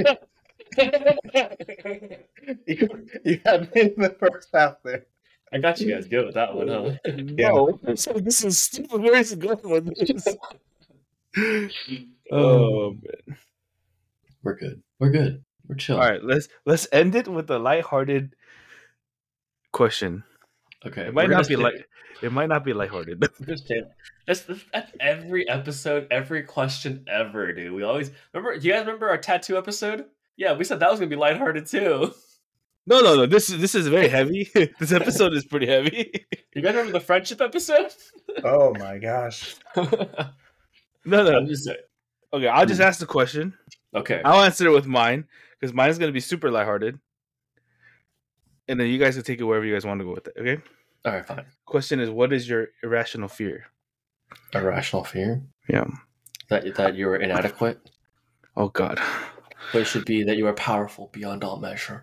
S2: you, you had me in the first half there.
S1: I got you guys good with that one, huh?
S3: No, so this is stupid. Where is it going with this?
S1: Oh,
S3: Oh man.
S1: we're good. We're good. We're chill.
S3: All right, let's let's end it with a lighthearted question.
S1: Okay.
S3: It might
S1: we're
S3: not be
S1: gonna
S3: like it might not be lighthearted.
S1: stay- That's, that's that's every episode, every question ever, dude. We always remember. Do you guys remember our tattoo episode? Yeah, we said that was gonna be lighthearted too.
S3: No, no, no. This is this is very heavy. This episode is pretty heavy.
S1: You guys remember the friendship episode?
S2: Oh my gosh!
S3: No, no.
S1: I'm just saying.
S3: Okay, I'll just ask the question.
S1: Okay.
S3: I'll answer it with mine because mine's gonna be super lighthearted, and then you guys can take it wherever you guys want to go with it. Okay.
S1: All right. Fine.
S3: Question is, what is your irrational fear?
S1: Irrational fear
S3: Yeah.
S1: that that you are inadequate.
S3: Oh God.
S1: But it should be that you are powerful beyond all measure.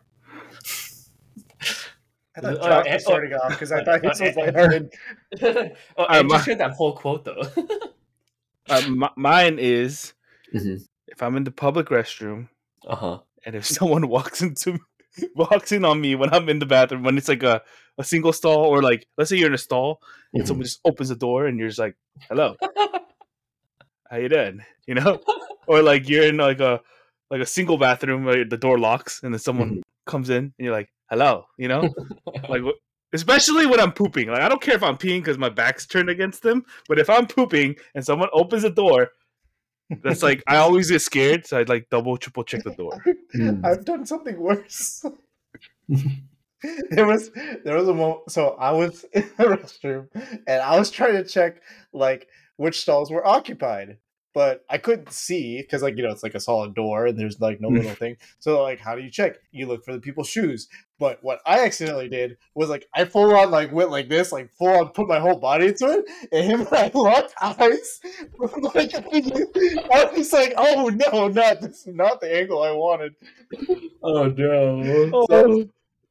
S2: I thought
S1: Oh,
S2: Josh
S1: eh,
S2: was starting off because I thought his was lighthearted.
S1: oh, I
S3: Uh, my-
S1: just heard that whole quote though.
S3: Uh, m- mine is
S1: Mhm.
S3: if I'm in the public restroom
S1: Uh huh.
S3: and if someone walks into walks in on me when I'm in the bathroom, when it's like a, a single stall, or like let's say you're in a stall and
S1: Mhm.
S3: someone just opens the door and you're just like, hello, how you doing? You know? Or like you're in like a like a single bathroom where the door locks and then someone
S1: Mhm.
S3: comes in and you're like, hello, you know? Like wh- especially when I'm pooping. Like I don't care if I'm peeing because my back's turned against them, but if I'm pooping and someone opens the door, that's like I always get scared, so I'd like double, triple check the door.
S1: Mm.
S2: I've done something worse. there was there was a moment. So I was in the restroom and I was trying to check like which stalls were occupied, but I couldn't see because like you know it's like a solid door and there's like no little thing. So like how do you check? You look for the people's shoes. But what I accidentally did was like I full on like went like this, like full on put my whole body into it, and him and I locked eyes. Like I was like, oh no, not this is not the angle I wanted.
S1: Oh no.
S2: So,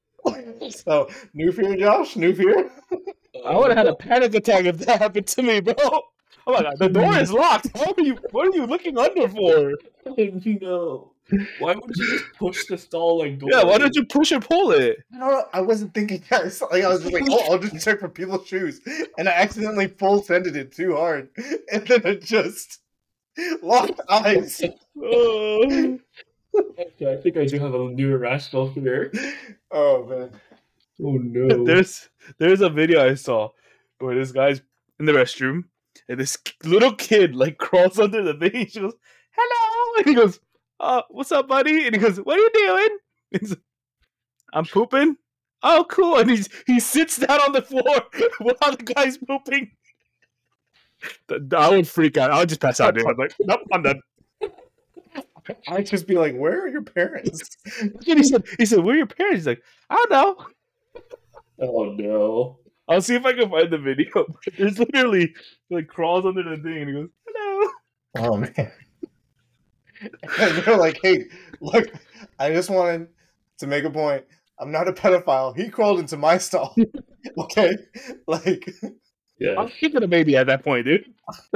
S2: so new fear, Josh, new fear.
S3: I would have had a panic attack if that happened to me, bro. Oh my god, the door is locked. What are you what are you looking under for?
S1: No. Why would you just push the stall like door?
S3: Yeah, why don't you push and pull it?
S2: I don't know. I wasn't thinking that. It's like I was just like, oh, I'll just check for people's shoes, and I accidentally full sended it too hard, and then it just locked eyes.
S3: Oh.
S1: Okay, I think I do have a new irrational fear.
S2: Oh man.
S1: Oh no.
S3: There's there's a video I saw where this guy's in the restroom and this little kid like crawls under the thing. She goes, "Hello," and he goes, "Uh, what's up, buddy?" And he goes, "What are you doing?" He's like, "I'm pooping." Oh, cool. And he he sits down on the floor while the guy's pooping. I would freak out. I would just pass out. Dude. I'm like, nope, I'm done.
S2: I'd just be like, where are your parents?
S3: And he said, he said, "Where are your parents?" He's like, "I don't know."
S1: Oh no.
S3: I'll see if I can find the video. There's literally like crawls under the thing and he goes, "Hello."
S2: Oh man. And they're like, hey, look, I just wanted to make a point. I'm not a pedophile. He crawled into my stall. Okay? Like
S1: Yeah.
S3: I'm kicking a baby at that point, dude.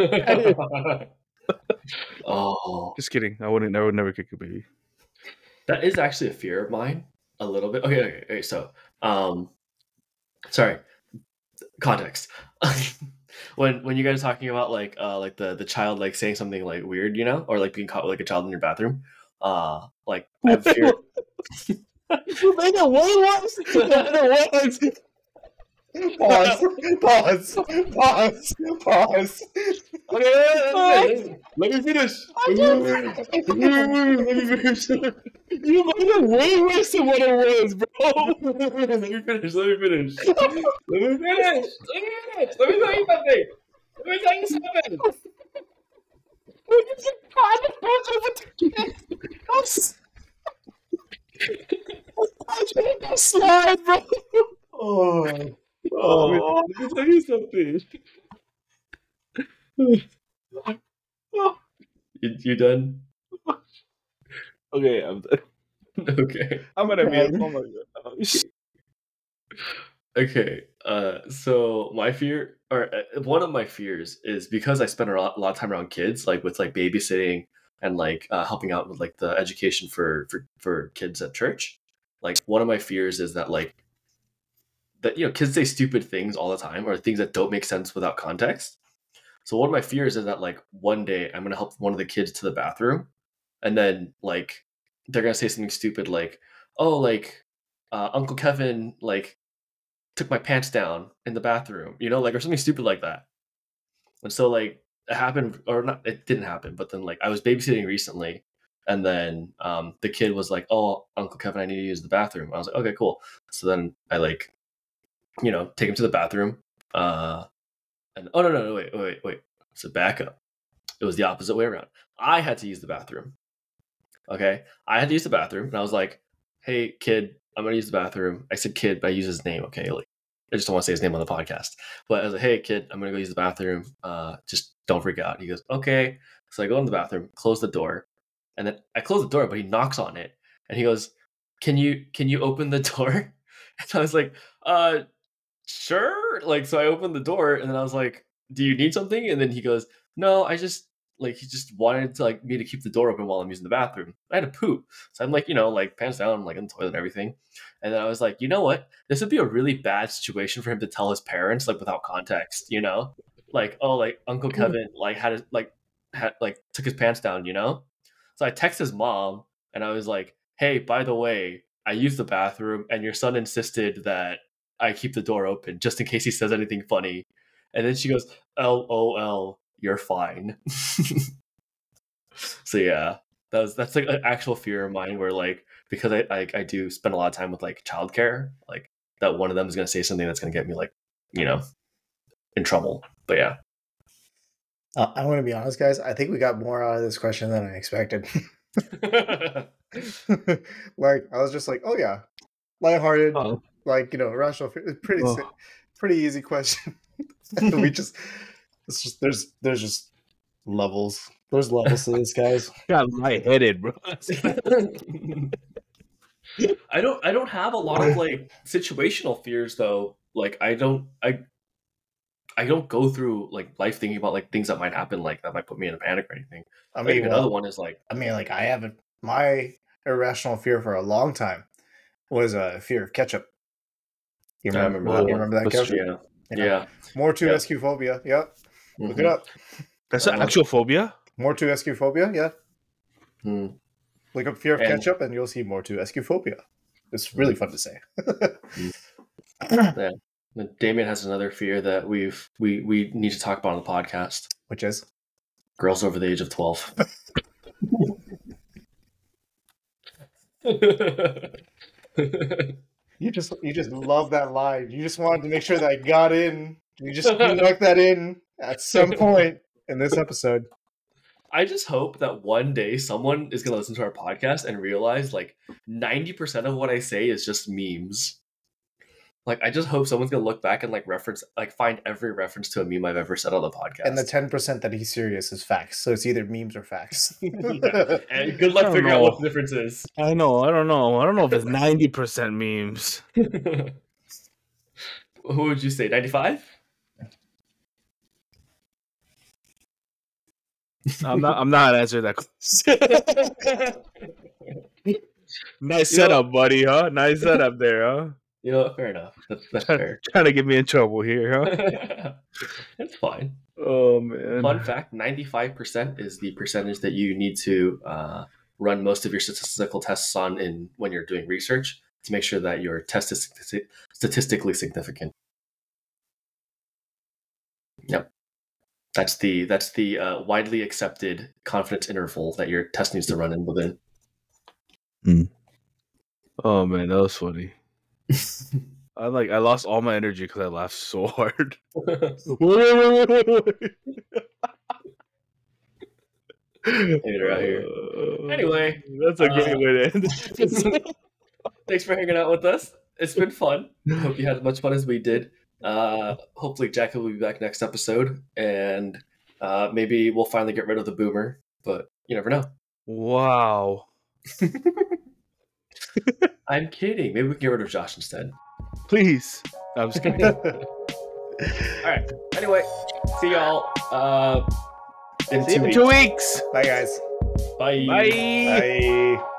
S1: Oh,
S3: Just kidding. I wouldn't. I would never kick a baby.
S1: that is actually a fear of mine. A little bit. Okay. Okay. okay so, um, sorry. Context. when when you guys are talking about like uh like the the child like saying something like weird, you know, or like being caught with like a child in your bathroom, uh, like I have fear.
S3: You made it way worse. You made it worse.
S2: pause, pause, pause, pause.
S1: Okay, let me finish.
S3: I
S1: Let me finish.
S3: You made it way worse than what it was, bro.
S1: Let me finish. Let me finish. Let me finish. Let me finish. Let me finish. Let me tell you something. Where's ninety-seven?
S3: Slide, bro.
S2: Oh,
S3: Oh, let me tell you something.
S1: You, you done?
S3: Okay, I'm done.
S1: Okay.
S3: I'm gonna
S2: Okay.
S3: mute. Oh my god. Oh, shit.
S1: Okay. Uh, so my fear, or uh, one of my fears, is because I spend a lot, a lot of time around kids, like with like babysitting and like uh, helping out with like the education for for for kids at church. Like one of my fears is that like that you know kids say stupid things all the time or things that don't make sense without context. So one of my fears is that like one day I'm gonna help one of the kids to the bathroom, and then like they're gonna say something stupid like, "Oh, like uh, Uncle Kevin like took my pants down in the bathroom," you know, like or something stupid like that. And so like it happened, or not, it didn't happen, but then like I was babysitting recently, and then um, the kid was like, "Oh, Uncle Kevin, I need to use the bathroom." I was like, "Okay, cool." So then I like, you know, take him to the bathroom. Uh, and oh no no no wait wait wait. So back up. It was the opposite way around. I had to use the bathroom. Okay, I had to use the bathroom, and I was like, "Hey, kid, I'm gonna use the bathroom." I said "kid," but I use his name. Okay, like I just don't want to say his name on the podcast. But I was like, "Hey, kid, I'm gonna go use the bathroom. Uh, just don't freak out." He goes, "Okay." So I go in the bathroom, close the door, and then I close the door, but he knocks on it, and he goes, "Can you can you open the door?" And I was like, "Uh, sure." Like, so I opened the door, and then I was like, "Do you need something?" And then he goes, "No, I just." Like he just wanted to like me to keep the door open while I'm using the bathroom. I had to poop, so I'm like you know like pants down, like in the toilet and everything. And then I was like, you know what? This would be a really bad situation for him to tell his parents like without context. You know, like oh like Uncle Kevin like had his, like had like took his pants down. You know, so I text his mom and I was like, hey, by the way, I used the bathroom and your son insisted that I keep the door open just in case he says anything funny. And then she goes, L O L, you're fine. So yeah, that was that's like an actual fear of mine where like because I, I I do spend a lot of time with like childcare, like that one of them is gonna say something that's gonna get me like, you know, in trouble. But yeah.
S2: Uh, I'm gonna be honest, guys. I think we got more out of this question than I expected. Like I was just like, oh yeah, lighthearted,
S3: Oh.
S2: like you know, rational. fear- Pretty,
S3: Oh.
S2: si- pretty easy question. And we just, it's just there's there's just levels. There's levels to this, guys.
S3: Got lightheaded, bro.
S1: I don't I don't have a lot of like situational fears though. Like I don't I I don't go through like life thinking about like things that might happen like that might put me in a panic or anything.
S2: I
S1: I
S2: mean,
S1: think
S2: well,
S1: another one is like
S2: I mean, like I haven't. My irrational fear for a long time was a uh, fear of ketchup. You
S1: I
S2: remember?
S1: remember that
S2: you
S1: one.
S2: remember that,
S3: That's
S2: Kevin?
S1: Yeah.
S2: Yeah.
S1: Yeah.
S2: More to
S1: Yep.
S2: S Q phobia. Yep. Look
S1: Mhm.
S2: it up.
S3: That's
S1: Uh,
S3: an actual phobia.
S2: More to S Q phobia. Yeah.
S1: Hmm.
S2: Look up fear of
S1: And-
S2: ketchup, and you'll see more to S Q phobia. It's really fun to say.
S1: Yeah. And Damien has another fear that we've we we need to talk about on the podcast.
S2: Which is
S1: Girls over the age of twelve.
S2: you just you just love that line. You just wanted to make sure that I got in. You just snuck that in at some point in this episode.
S1: I just hope that one day someone is going to listen to our podcast and realize like ninety percent of what I say is just memes. Like, I just hope someone's going to look back and like reference, like find every reference to a meme I've ever said on the podcast.
S2: And the ten percent that he's serious is facts. So it's either memes or facts.
S1: Yeah. And good
S3: I
S1: luck
S3: don't
S1: figuring out
S3: know.
S1: what the difference is.
S3: I know. I don't know. I don't know if it's ninety percent memes.
S1: Who would you say? ninety-five?
S3: I'm not. I'm not answering that question. Nice
S1: You know-
S3: setup, buddy. Huh? Nice setup there, huh?
S1: You know what? Fair enough. That's, that's fair.
S3: Trying to get me in trouble here, huh?
S1: It's fine.
S3: Oh man.
S1: Fun fact, ninety-five percent is the percentage that you need to uh, run most of your statistical tests on in when you're doing research to make sure that your test is stati- statistically significant. Yep. That's the that's the uh, widely accepted confidence interval that your test needs to run in within.
S3: Oh man, that was funny. I like I lost all my energy because I laughed so hard.
S2: Wait, wait, wait, wait, wait, wait.
S1: Later out here. Anyway,
S3: that's a
S1: uh,
S3: great way to end it.
S1: Thanks for hanging out with us. It's been fun. Hope you had as much fun as we did. Uh, hopefully, Jackie will be back next episode, and uh, maybe we'll finally get rid of the boomer. But you never know.
S3: Wow.
S1: I'm kidding. Maybe we can get rid of Josh instead.
S3: Please. I'm just kidding.
S1: All right. Anyway, see y'all uh, in
S3: See
S1: two
S3: you in
S1: weeks.
S3: two weeks.
S2: Bye, guys.
S1: Bye.
S3: Bye.
S2: Bye.